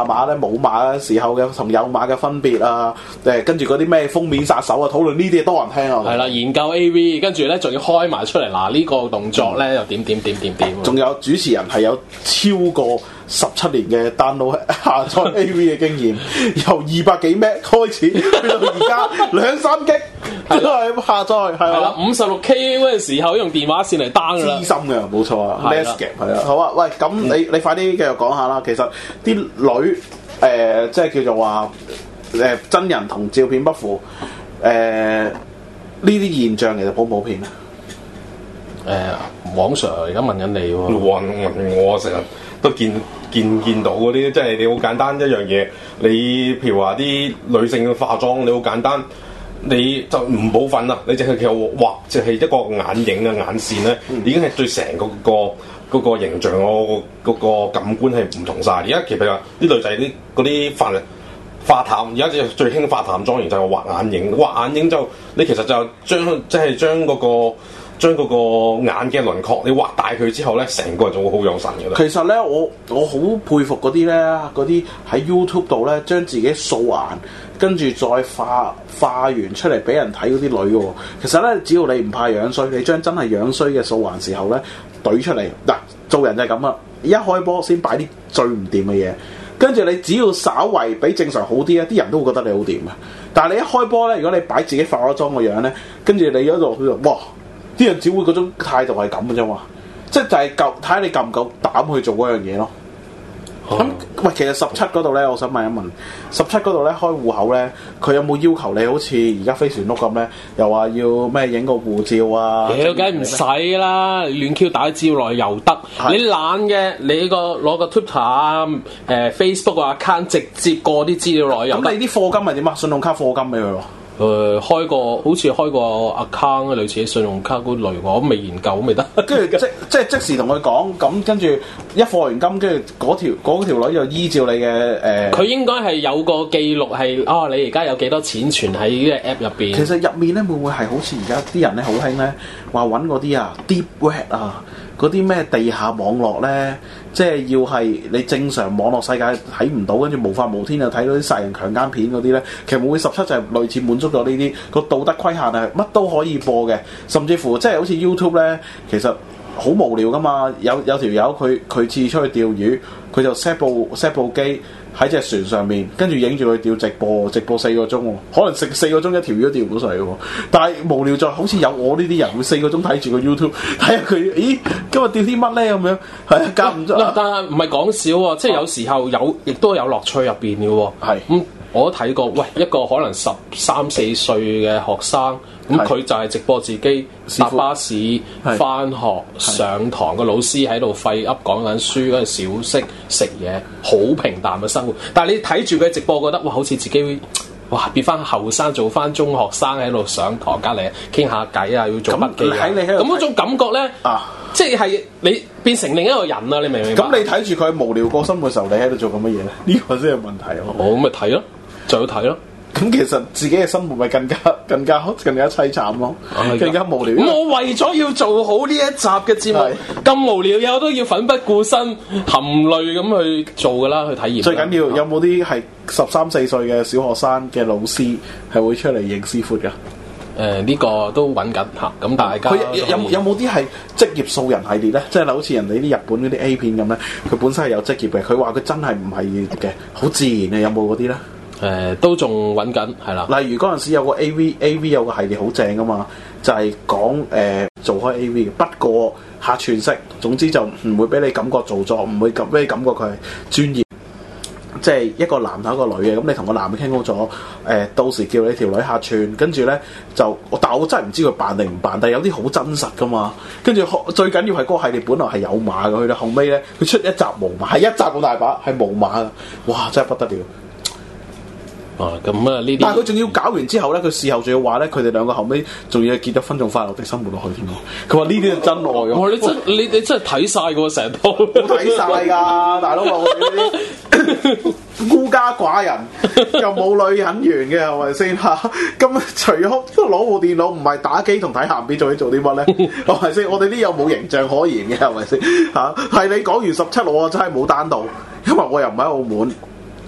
下馬咧冇馬嘅時候嘅同有馬嘅分別啊，跟住嗰啲咩封面殺手啊，討論呢啲嘢多人聽啊。 係啦，研究 AV， 跟住咧仲要開埋出嚟，嗱呢個動作咧又點。 仲有主持人係有超過17年嘅 download 下載 AV 嘅經驗，由200幾 M 開始，去到而家2-3 G 都係下載，係啦 ，56K 嗰陣時候用電話線嚟 down 噶啦， 資深嘅冇錯啊 ，Netscape 係啊，好啊，喂，咁你快啲繼續講下啦。其實啲女即係叫做話真人同照片不符，呢啲現象其實普唔普遍啊？ 網 Sir 而家問緊你喎， 我成日都見到嗰啲，即係你好簡單一樣嘢。你譬如話啲女性嘅化妝，你好簡單，你就唔補粉啦，你淨係其實畫就係一個眼影啊眼線咧，已經係對成嗰個形象嗰個感官係唔同晒。而家其實話啲女仔嗰啲化淡，而家最興化淡妝，然就係畫眼影。畫眼影就你其實就將嗰個眼嘅輪廓，你畫大佢之後咧，成個人就會好有神嘅啦。 其實咧，我好佩服嗰啲咧，嗰啲喺 YouTube 度咧，將自己素顏，跟住再化完出嚟俾人睇嗰啲女嘅。其實咧，只要你唔怕樣衰，你將真係樣衰嘅素顏時候咧，懟出嚟嗱，做人就係咁啦。一開波先擺啲最唔掂嘅嘢，跟住你只要稍為比正常好啲咧，啲人都會覺得你好掂嘅。但係你一開波咧，如果你擺自己化咗妝個樣咧，跟住你嗰度佢就哇！啲人只會嗰種態度係咁嘅啫嘛，即係就係睇下你夠唔夠膽去做嗰樣嘢咯。咁喂，其實17嗰度咧，我想問一問，17嗰度咧開戶口咧，佢有冇要求你好似而家飛船屋咁咧，又話要咩影個護照啊？ 屌，梗係唔使啦，亂 Q 打啲資料落去又得。你懶嘅，你攞個 Twitter 啊、Facebook 啊 account 直接過啲資料落去又得。 咁你啲課金係點啊？信用卡課金俾佢喎。 好似開個 account 類似信用卡嗰類，我都未研究，未得。 跟住即時同佢講，咁跟住一課完金，跟住嗰條女就依照你嘅佢應該係有個記錄係你而家有幾多錢存喺呢個 app 入邊。 其實入面咧會唔會係好似而家啲人咧好興咧話揾嗰啲deep web 啊，嗰啲咩地下網絡咧，即係要係你正常網絡世界睇唔到，跟住無法無天就睇到啲殺人強姦片嗰啲咧，其實會唔會17就係類似滿足咗呢啲個道德規限係乜都可以播嘅，甚至乎即係好似 YouTube 咧，其實好無聊噶嘛，有條友佢次出去釣魚，佢就 set 部機喺隻船上面，跟住影住佢釣直播4個鐘喎，可能食4個鐘一條魚都釣唔到上嚟喎。但係無聊在好似有我呢啲人會4個鐘睇住個 YouTube 睇下佢，咦今日釣啲乜咧咁樣，係啊夾唔咗。 但係唔係講笑喎，即係有時候亦都有樂趣入邊嘅喎。 係咁我都睇過，喂一個可能13-14歲嘅學生，咁佢就係直播自己搭巴士返學上堂，個老師喺度廢噏講緊書，跟住小息食嘢，好平淡嘅生活。但係你睇住佢直播，覺得哇，好似自己變翻後生，做翻中學生喺度上堂隔離傾下偈啊，要做筆記啊。咁嗰種感覺咧，即係你變成另一個人啊！你明唔明白？ 咁你睇住佢無聊過生活嘅時候，你喺度做緊乜嘢咧？呢個先係問題啊！ 咁咪睇咯，就要睇咯。 咁其實自己嘅生活咪更加凄慘咯，更加無聊。 我為咗要做好呢一集嘅節目，咁無聊嘢我都要奮不顧身、含淚咁去做噶啦，去體驗。 最緊要有冇啲係13-14歲嘅小學生嘅老師係會出嚟認師傅㗎？ 呢個都揾緊嚇，咁大家佢有冇啲係職業素人系列咧？即係好似人哋啲日本嗰啲 A 片咁咧，佢本身係有職業嘅，佢話佢真係唔係嘅，好自然嘅，有冇嗰啲咧？ 都仲揾緊，係啦。 例如嗰陣時有個 AV 有個系列好正噶嘛，就係講做開 AV 嘅，不過客串式，總之就唔會俾你感覺做作，唔會俾你感覺佢係專業。即係一個男同一個女嘅，咁你同個男嘅傾好咗，到時叫你條女客串，跟住咧就，但係我真係唔知佢扮定唔扮，但係有啲好真實噶嘛。跟住最緊要係嗰個系列本來係有碼嘅，去到後尾咧佢出一集無碼，係一集咁大把，係無碼嘅，哇！真係不得了。 咁啊呢啲， 但係佢仲要搞完之後咧，佢事後仲要話咧，佢哋兩個後尾仲要結咗婚，仲快樂地生活落去添。佢話呢啲係真愛咁。 哇！你真係睇晒㗎成套， 睇晒㗎，大佬話我哋呢啲孤家寡人又冇女人緣嘅係咪先嚇？咁除咗攞部電腦唔係打機同睇鹹片，仲要做啲乜咧？係咪先？我哋呢有冇形象可言嘅係咪先嚇？係你講完17，我真係冇單到，因為我又唔喺澳門。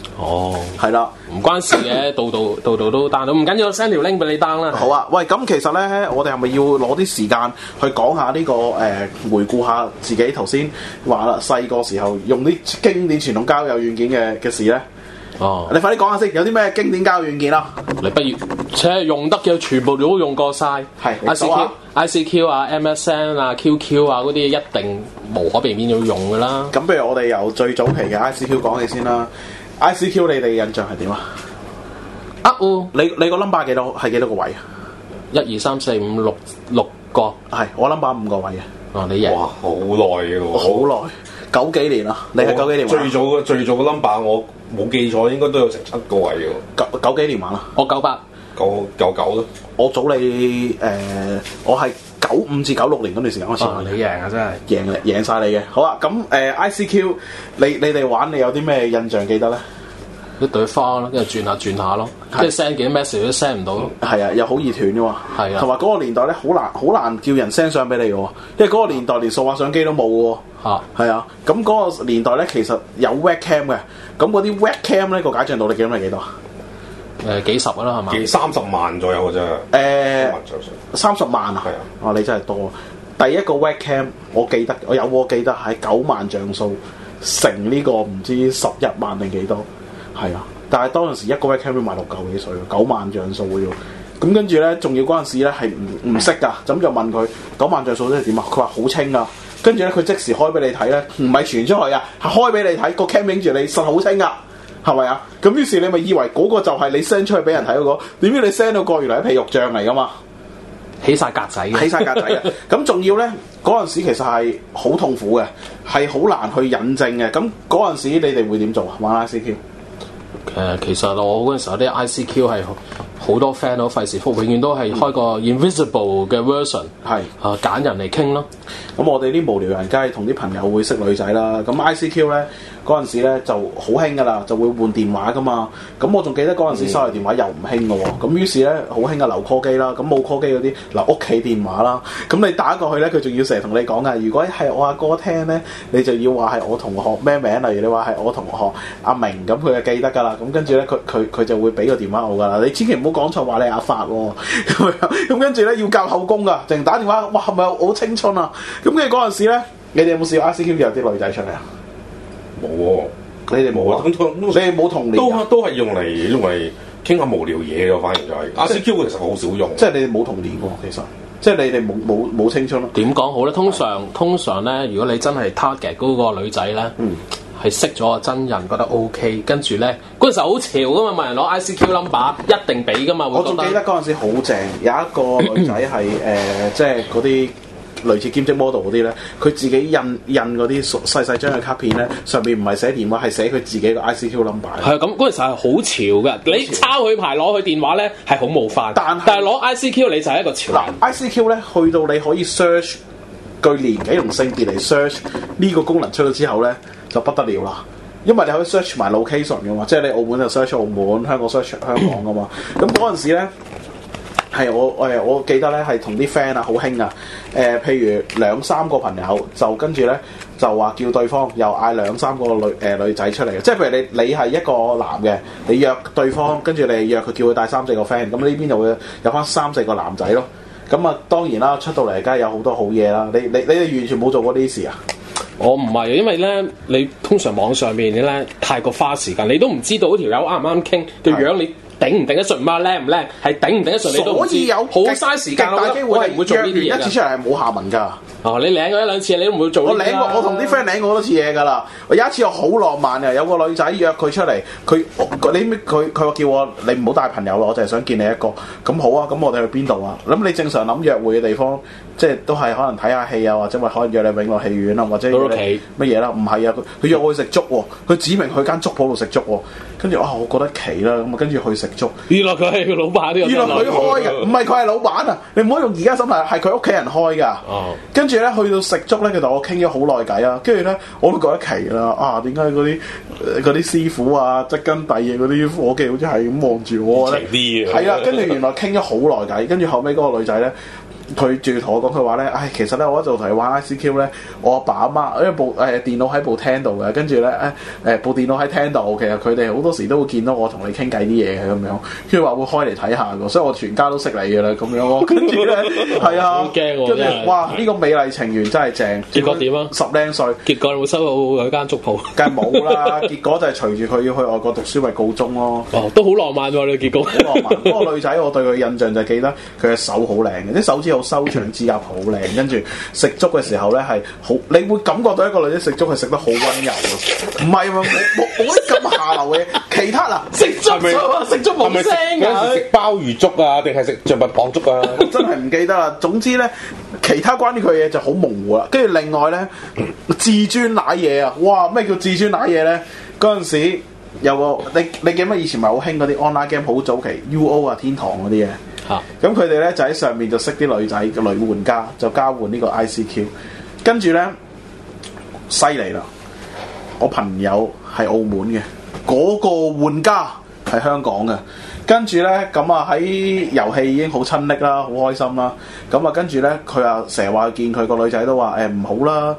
哦， 係啦。 唔關事嘅，度度都 down 到，唔緊要，send 條 link 俾你 down 啦。 好啊，喂，咁其實咧，我哋係咪要攞啲時間去講下呢、個回顧下自己頭先話啦，細個時候用啲經典傳統交友軟件嘅事咧？ 哦， 你快啲講下先，有啲咩經典交友軟件啊？ 你不如且係用得嘅全部都用過晒。 係你數下 ICQ 啊、MSN 啊、QQ 啊嗰啲一定無可避免要用噶啦。 咁不如我哋由最早期嘅 ICQ 講起先啦。ICQ 你哋印象係點啊？你個 number 幾多？係幾多個位啊 ？1、2、3、4、5、6個。 係我 number 5個位嘅。 哦，你贏。 哇，好耐嘅喎！ 好耐，9幾年啦。你係9幾年玩？ 最早嘅 number 我冇記錯，應該都有成7個位嘅喎。 九幾年玩啦？ 我98。 99咯。 我早你我係95至96年嗰段時間開始玩。 你贏啊！真係贏晒你嘅。好啊，咁ICQ 你哋玩你有啲咩印象記得咧？ 一朵花咯，跟住轉下咯，即係 send 幾多 message 都 send 唔到咯。 係啊，又好易斷嘅喎。 係啊， 同埋嗰個年代咧，好難叫人 send 相俾你嘅喎，因為嗰個年代連數碼相機都冇喎。 嚇， 係啊，咁嗰個年代咧，其實有 webcam 嘅，咁嗰啲 webcam 咧個解像度你記得係幾多啊？ 幾十啦係嘛 ？30萬左右嘅啫。 30萬啊？係啊。哦，你真係多。第一個 webcam 我記得係9萬像素乘呢個唔知11萬定幾多。係啊，但係當陣時一個 webcam 都賣6嚿幾水，9萬像素嘅喎。咁跟住咧，仲要嗰陣時咧係唔識㗎，咁就問佢9萬像素即係點啊？佢話好清啊。跟住咧，佢即時開俾你睇咧，唔係傳出去啊，係開俾你睇，個 cam 影住你，實好清啊，係咪啊？咁於是你咪以為嗰個就係你 send 出去俾人睇嗰個，點知你 send 到個原來係皮肉醬嚟㗎嘛？ 起晒格仔嘅， 起晒格仔嘅。咁仲要咧，嗰陣時其實係好痛苦嘅，係好難去引證嘅。咁嗰陣時你哋會點做啊？玩 ICQ？ 其實我嗰陣時候啲 ICQ 係好多 friend 都費事覆，永遠都係開個 invisible 嘅 version，係揀人嚟傾咯。 咁我哋啲無聊人，梗係同啲朋友會識女仔啦。咁 ICQ 咧嗰陣時咧就好興噶啦，就會換電話噶嘛。咁我仲記得嗰陣時收嚟電話又唔興嘅喎。咁於是咧好興嘅留 call 機啦。咁冇 call 機嗰啲留屋企電話啦。咁你打過去咧，佢仲要成日同你講噶。如果係我阿哥聽咧，你就要話係我同學咩名，例如你話係我同學阿明，咁佢就記得噶啦。咁跟住咧，佢就會俾個電話我噶啦。你千祈唔好講錯話你阿發喎。咁跟住咧要教口供噶，淨打電話，哇係咪好青春啊？咁跟住嗰陣時咧，你哋有冇試過 ICQ 有啲女仔出嚟啊？ 冇喎， 你哋冇啊？你哋冇童年都係用嚟傾下無聊嘢嘅，反而就係 ICQ 其實好少用。 即係你哋冇童年喎，其實即係你哋冇青春咯。 點講好咧？通常咧，如果你真係 target 嗰個女仔咧，係識咗個真人，覺得 OK， 跟住咧嗰陣時好潮噶嘛，問人攞 ICQ number 一定俾噶嘛。 我仲記得嗰陣時好正，有一個女仔係即係嗰啲類似兼職 model 嗰啲咧，佢自己印嗰啲細張嘅卡片咧，上面唔係寫電話，係寫佢自己個 ICQ number。 係啊，咁嗰陣時係好潮嘅。你抄佢牌攞佢電話咧係好冒犯，但係攞 ICQ 你就係一個潮人。 ICQ 咧去到你可以 search 據年紀同性別嚟 search 呢個功能出咗之後咧，就不得了啦。因為你可以 search 埋 location 噶嘛，即係你澳門就 search 澳門，香港 search 香港噶嘛。咁嗰陣時咧。係我記得咧係同啲 friend 啊好興啊，譬如2-3個朋友就跟住咧就話叫對方又嗌2-3個女仔出嚟嘅，即係譬如你係一個男嘅，你約對方跟住你約佢叫佢帶3-4個 friend，咁呢邊就會有翻3-4個男仔咯。咁啊當然啦，出到嚟梗係有好多好嘢啦。你哋完全冇做過呢啲事啊？ 我唔係，因為咧你通常網上面咧太過花時間，你都唔知道嗰條友啱唔啱傾嘅樣你。頂唔頂得順嘛？叻唔叻？係頂唔頂得順你都唔知。所以有好嘥時間，大機會係唔會做呢啲嘢。約完一次出嚟係冇下文㗎。哦，你領過1-2次，你都唔會做。我同啲 friend 領過好多次嘢㗎啦。有一次我好浪漫嘅，有個女仔約佢出嚟，佢話叫我你唔好帶朋友咯，我淨係想見你一個。咁好啊，咁我哋去邊度啊？咁你正常諗約會嘅地方，即係都係可能睇下戲啊，或者可能約你永樂戲院啊，或者約你乜嘢啦？唔係啊，佢約我去食粥喎，佢指明去間粥鋪度食粥喎。跟住我覺得奇啦，咁啊跟住去食粥。原來佢係個老闆，原來佢開嘅，唔係佢係老闆啊！你唔好用而家心態，係佢屋企人開㗎。哦。跟住咧去到食粥咧，佢同我傾咗好耐偈啊。跟住咧我都覺得奇啦，啊點解嗰啲師傅啊、側根底嘅嗰啲夥計好似係咁望住我咧？奇啲啊！係啊，跟住原來傾咗好耐偈，跟住後尾嗰個女仔咧。 佢仲要同我講，佢話咧，其實咧我一度同你玩 ICQ 咧，我阿爸阿媽因為部電腦喺部廳度嘅，跟住咧部電腦喺廳度，其實佢哋好多時都會見到我同你傾偈啲嘢嘅咁樣，跟住話會開嚟睇下嘅，所以我全家都識你嘅啦咁樣咯。跟住咧係啊， 好驚喎！ 跟住哇呢個美麗情緣真係正。 結果點啊 ？10零歲。 結果有冇收到佢間粥鋪？ 梗係冇啦，結果就係隨住佢要去外國讀書為告終咯。 哦，都好浪漫喎！你結果好浪漫。嗰個女仔我對佢印象就係記得佢嘅手好靚嘅，啲手指好修長，指甲好靚，跟住食粥嘅時候咧係好，你會感覺到一個女仔食粥係食得好温柔咯。唔係冇啲咁下流嘅，其他嗱食粥食粥冇聲㗎。 食鮑魚粥啊，定係食象拔蚌粥啊？ 我真係唔記得啦。總之咧，其他關於佢嘅嘢就好模糊啦。跟住另外咧，至尊奶嘢啊！哇，咩叫至尊奶嘢咧？嗰陣時有個你記唔記得以前咪好興嗰啲 online game 好早期 UO 啊、天堂嗰啲嘢。咁佢哋咧就喺上面就識啲女仔嘅女玩家，就交換呢個 ICQ。跟住咧犀利啦！我朋友係澳門嘅，嗰個玩家係香港嘅。跟住咧咁啊喺遊戲已經好親昵啦，好開心啦。咁啊跟住咧佢啊成日話見佢個女仔都話唔好啦，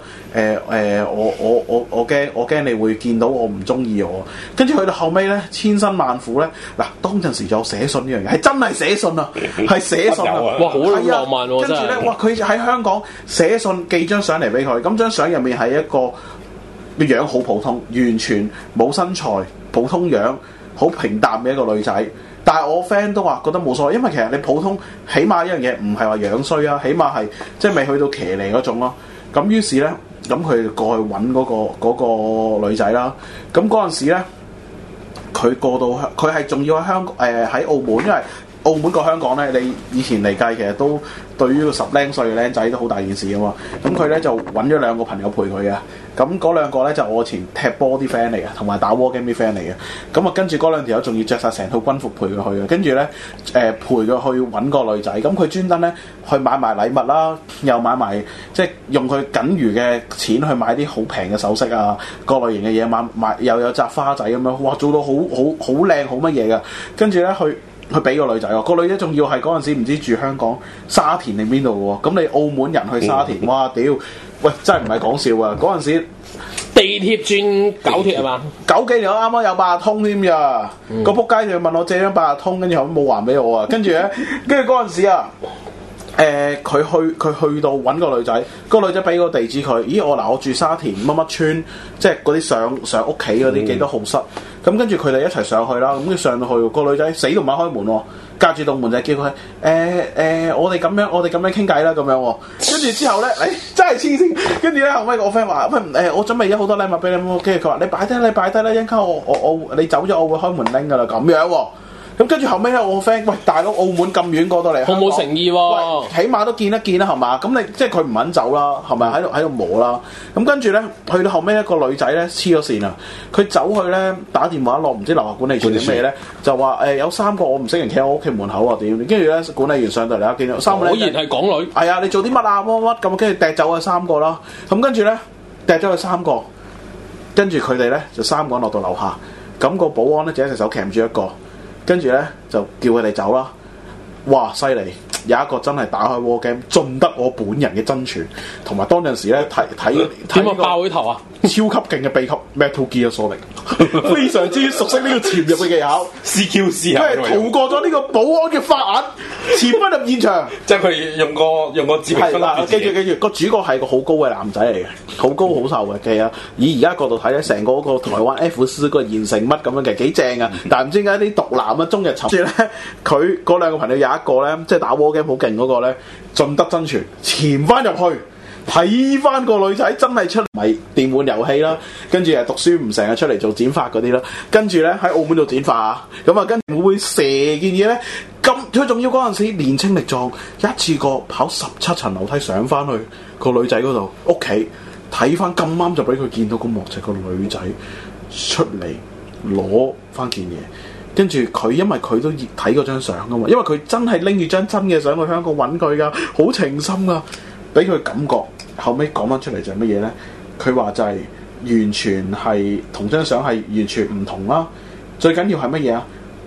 我驚你會見到我唔中意我。跟住去到後尾咧千辛萬苦咧嗱，當陣時就有寫信呢樣嘢，係真係寫信啊，係寫信啊， 哇好浪漫喎！ 跟住咧哇佢喺香港寫信寄張相嚟俾佢，咁張相入面係一個樣好普通，完全冇身材，普通樣，好平淡嘅一個女仔。但係我 friend 都話覺得冇所謂，因為其實你普通，起碼一樣嘢唔係話樣衰啊，起碼係即係未去到騎呢嗰種咯。咁於是咧，咁佢過去揾嗰個女仔啦。咁嗰陣時咧，佢過到佢係仲要喺喺澳門，因為澳門過香港咧，你以前嚟計其實都對於個10零歲嘅僆仔都好大件事啊嘛。咁佢咧就揾咗2個朋友陪佢嘅。咁嗰2個咧就我前踢波啲 friend 嚟嘅，同埋打 war game 啲 friend 嚟嘅。咁啊跟住嗰2條友仲要着晒成套軍服陪佢去嘅，跟住咧陪佢去揾個女仔。咁佢專登咧去買埋禮物啦，又買埋即係用佢僅餘嘅錢去買啲好平嘅首飾啊，各類型嘅嘢買又有紮花仔咁樣，哇做到好靚好乜嘢㗎。跟住咧去俾個女仔喎，個女仔仲要係嗰陣時唔知住香港沙田定邊度喎。咁你澳門人去沙田，哇屌！喂，真係唔係講笑啊！嗰陣時地鐵轉9鐵係嘛 ？90幾年我啱啱有八達通添咋，個仆街就問我借張八達通，跟住後尾冇還俾我啊！跟住嗰陣時啊，佢去到揾個女仔，個女仔俾個地址佢，咦我住沙田乜乜村，即係嗰啲上屋企嗰啲幾多號室，咁跟住佢哋一齊上去啦，咁佢上到去個女仔死都唔肯開門喎。隔住道門就叫佢我哋咁樣傾偈啦咁樣喎，跟住之後咧，真係黐線，跟住咧後尾我 friend 話我準備咗好多禮物俾你，跟住佢話你擺低啦，一陣間我你走咗我會開門拎噶啦咁樣喎。咁跟住後尾咧，我 friend 喂大佬澳門咁遠過到嚟， 好冇誠意喎， 起碼都見一見啦係嘛？咁你即係佢唔肯走啦，係咪喺度磨啦？咁跟住咧去到後尾一個女仔咧黐咗線啊！佢走去咧打電話落唔知樓下管理處啲咩咧，就話有3個我唔識人企喺我屋企門口啊點？跟住咧管理員上到嚟啦，見到3個咧， 果然係港女。 係啊，你做啲乜啊？乜咁，跟住掟走咗3個啦。咁跟住咧掟咗佢3個，跟住佢哋咧就3個人落到樓下，咁個保安咧就一隻手鉗住一個。跟住咧就叫佢哋走啦，哇犀利！有一個真係打開 war game，盡得我本人嘅真傳，同埋當陣時咧睇點解爆佢頭啊！ 超級勁嘅秘笈 Metal Gear Solid，非常之熟悉呢個潛入嘅技巧 CQC 啊， 因為逃過咗呢個保安嘅法眼，潛不入現場。 即係佢用個指紋分別自己。 記住，個主角係個好高嘅男仔嚟嘅，好高好瘦嘅。其實以而家角度睇咧，成個嗰個台灣 F 四個現成乜咁樣嘅幾正啊！但係唔知點解啲毒男啊，中日沉。跟住咧，佢嗰2個朋友有一個咧，即係打 war game 好勁嗰個咧，盡得真傳，潛翻入去。睇翻個女仔真係出咪電玩遊戲啦，跟住讀書唔成日出嚟做剪髮嗰啲啦，跟住咧喺澳門做剪髮啊，咁啊跟住會射件嘢咧，咁佢仲要嗰陣時年青力壯，一次過跑17層樓梯上翻去個女仔嗰度屋企睇翻，咁啱就俾佢見到個幕，就個女仔出嚟攞翻件嘢，跟住佢因為佢都睇嗰張相噶嘛，因為佢真係拎住張真嘅相去香港揾佢噶，好情深噶，俾佢感覺。後尾講翻出嚟就係乜嘢咧？佢話就係完全係同張相係完全唔同啦。最緊要係乜嘢啊？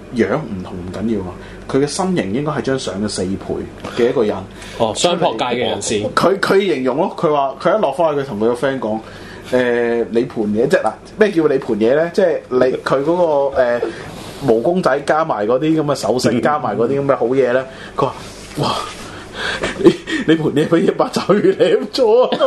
樣唔同唔緊要啊，佢嘅身形應該係張相嘅4倍嘅一個人。 哦，商學界嘅人士。 佢形容咯，佢話佢一落翻去，佢同佢個 friend 講。你盤嘢即係嗱，咩叫你盤嘢咧？即係你佢嗰個毛公仔加埋嗰啲咁嘅首飾，加埋嗰啲咁嘅好嘢咧。佢話：哇！你盤嘢俾隻八爪魚舐咗啊！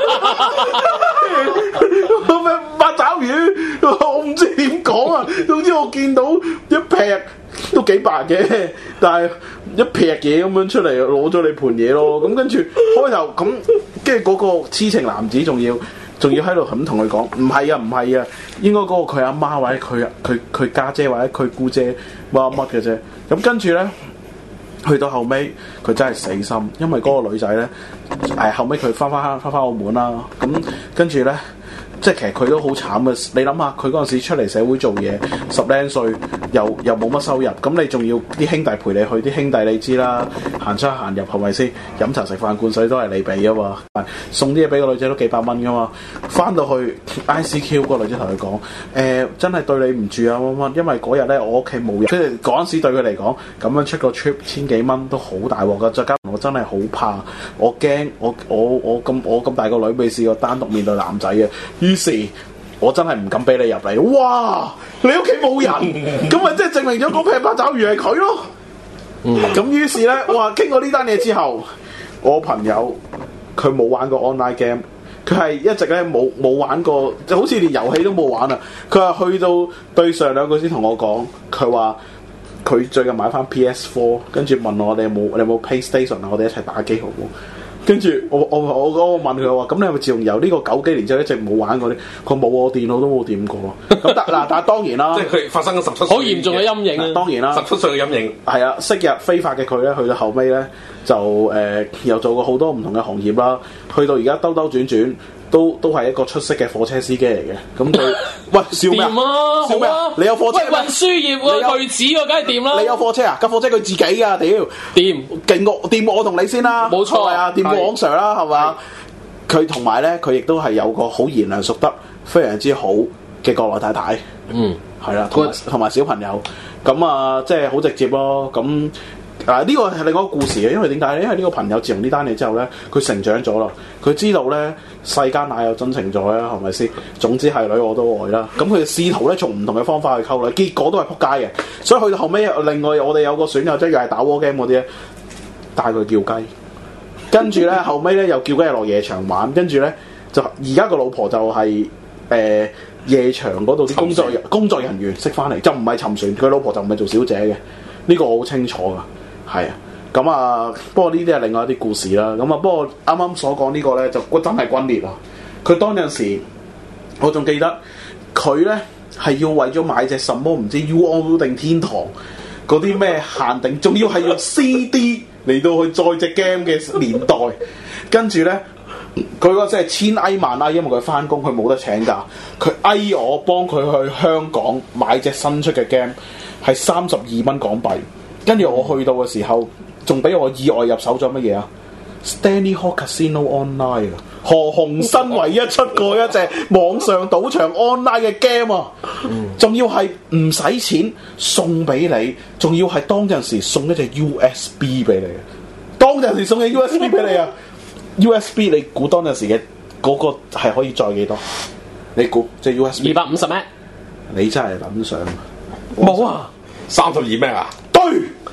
咩八爪魚？我唔知點講啊！總之我見到一劈都幾百嘅，但係一劈嘢咁樣出嚟攞咗你盤嘢咯。咁跟住開頭咁，跟住嗰個痴情男子仲要喺度咁同佢講，唔係啊，應該嗰個佢阿媽或者佢家姐或者佢姑姐乜乜嘅啫。咁跟住咧，去到後尾佢真係死心，因為嗰個女仔咧，後尾佢翻澳門啦。咁跟住咧，即係其實佢都好慘嘅。你諗下，佢嗰陣時出嚟社會做嘢，10零歲，又冇乜收入，咁你仲要啲兄弟陪你去，啲兄弟你知啦，行出行入係咪先？飲茶食飯灌水都係你俾啊嘛，送啲嘢俾個女仔都幾百蚊噶嘛。翻到去 ICQ 個女仔同佢講，真係對你唔住啊乜乜，因為嗰日咧我屋企冇人，即係嗰陣時對佢嚟講，咁樣出個 trip 千幾蚊都好大鑊噶，再加我真係好怕，我驚我咁大個女未試過單獨面對男仔嘅。於是，我真係唔敢俾你入嚟。哇！你屋企冇人，咁咪即係證明咗嗰劈八爪魚係佢咯。咁於是咧，哇！經過呢單嘢之後，我朋友佢冇玩過 online game，佢係一直咧冇玩過，就好似連遊戲都冇玩啊。佢係去到對上兩個先同我講，佢話佢最近買翻 PS4，跟住問我你有冇 PlayStation 啊？我哋一齊打機好唔好？跟住我問佢話：咁你係咪自從由呢個90幾年之後一直冇玩過啲？佢冇，我電腦都冇掂過。咁但係當然啦， 即係佢發生咗17歲好嚴重嘅陰影啊！ 當然啦 ，17歲嘅陰影係啊，昔日非法嘅佢咧，去到後尾咧就又做過好多唔同嘅行業啦。去到而家兜兜轉轉，都係一個出色嘅貨車司機嚟嘅。咁佢喂笑咩啊？笑咩啊？你有貨車？ 喂，運輸業個巨子喎，梗係掂啦！ 你有貨車啊？架貨車佢自己㗎，屌掂掂我同你先啦，冇錯係啊，掂過王 Sir 啦，係嘛？佢同埋咧，佢亦都係有個好賢良淑德、非常之好嘅國內太太。係啦，同埋小朋友。咁啊，即係好直接咯。咁呢個係另外一個故事嘅，因為點解咧？因為呢個朋友自從呢單嘢之後咧，佢成長咗啦，佢知道咧世間哪有真情在啊，係咪先？總之係女我都愛啦。咁佢試圖咧從唔同嘅方法去溝女，結果都係撲街嘅。所以去到後尾，另外我哋有個損友即係又係打 war game 嗰啲咧，帶佢叫雞，跟住咧後尾咧又叫雞落夜場玩，跟住咧就而家個老婆就係、夜場嗰度啲工作人員識翻嚟，就唔係沉船，佢老婆就唔係做小姐嘅，呢個我好清楚噶。係啊，咁啊，不過呢啲係另外一啲故事啦。咁啊，不過啱啱所講呢個咧就真係轟烈啊！佢當陣時，我仲記得佢咧係要為咗買隻什麼唔知 UO 定天堂嗰啲咩限定，仲要係用 CD 嚟到去載隻 game 嘅年代。跟住咧，佢嗰真係千哀萬哀，因為佢翻工佢冇得請假，佢哀我幫佢去香港買隻新出嘅 game，係32蚊港幣。跟住我去到嘅時候，仲俾我意外入手咗乜嘢啊 ？Stanley Hall Casino Online 啊，何鴻燊唯一出過一隻網上賭場 online 嘅 game 啊，仲要係唔使錢送俾你，仲要係當陣時送一隻 USB 俾你，當陣時送嘅 USB 俾你啊！USB 你估當陣時嘅嗰個係可以載幾多？你估即係 USB 250 M？ 你真係諗上冇啊 ，32 M 啊？ 對，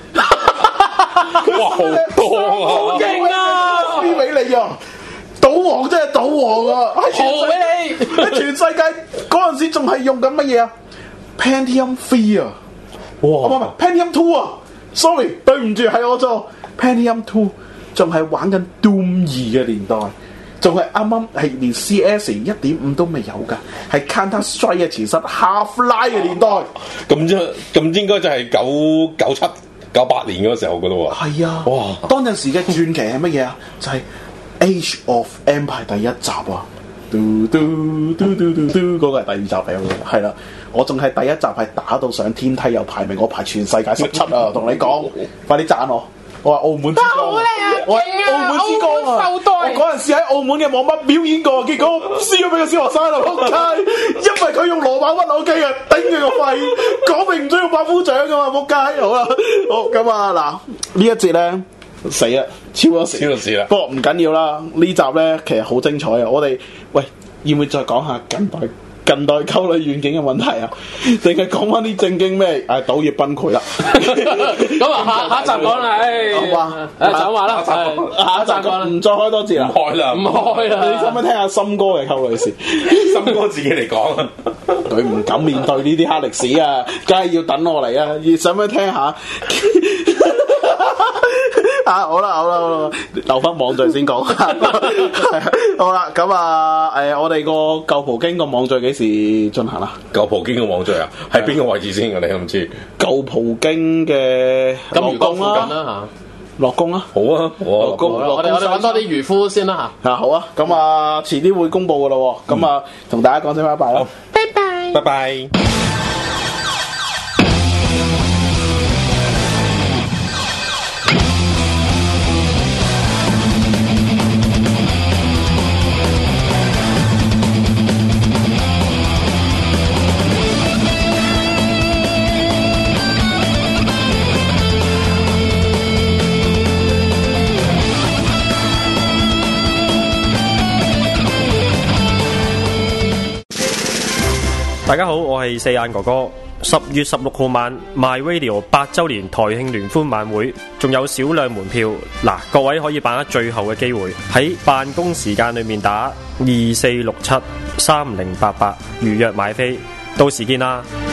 哇，好多啊， 好勁啊 ！USB 俾你啊！賭王真係賭王啊！ 豪俾你！ 喺全世界嗰陣時仲係用緊乜嘢啊 ？Pentium 3啊！哇！唔係 Pentium 2啊 ！Sorry， 對唔住，係我錯。Pentium 2仲係玩緊 Doom 2嘅年代，仲係啱啱係連 CS 1.5都未有㗎，係 Counter Strike 嘅前身 Half-Life 嘅年代。 咁應該就係97、98年嗰個時候㗎咯喎。 係啊！ 哇！ 當陣時嘅傳奇係乜嘢啊？就係、Age of Empire 第一集啊！嗰個係第二集嚟嘅，係啦。我仲係第一集係打到上天梯有排名，我排全世界17啊！同你講，快啲讚我！ 我話澳門之光，我話澳門之光啊！我嗰陣時喺澳門嘅網吧表演過，結果輸咗俾個小學生啦，仆街！因為佢用羅馬屈扭機啊，頂佢個肺，講明唔准用百夫獎噶嘛，仆街！好啦，好咁啊，嗱呢一節咧死啦，超咗時啦，不過唔緊要啦，呢集咧其實好精彩啊！我哋喂要唔要再講下近代溝女軟件嘅問題啊？定係講翻啲正經咩？賭業崩潰啦！ 咁啊，下一集講啦， 好嘛？ 就話啦，下一集講啦， 唔再開多節啦， 唔開啦， 你使唔使聽下森哥嘅溝女事？ 森哥自己嚟講啊， 佢唔敢面對呢啲黑歷史啊，梗係要等我嚟啊！使唔使聽下？好啦，留翻網聚先講。好啦，咁啊，我哋個舊葡京個網聚幾時進行啊？ 舊葡京嘅網聚啊，喺邊個位置先？我哋都唔知。 舊葡京嘅金魚缸附近啦嚇。 落工啦， 好啊， 我哋揾多啲漁夫先啦嚇。 好啊，咁啊，遲啲會公佈噶咯喎，咁啊，同大家講聲拜拜啦， 拜拜， 拜拜。 大家好，我係四眼哥哥。10月16號晚 My Radio 8周年台慶聯歡晚會，仲有少量門票。嗱，各位可以把握最後嘅機會，喺辦公時間裏面打24673088預約買飛，到時見啦。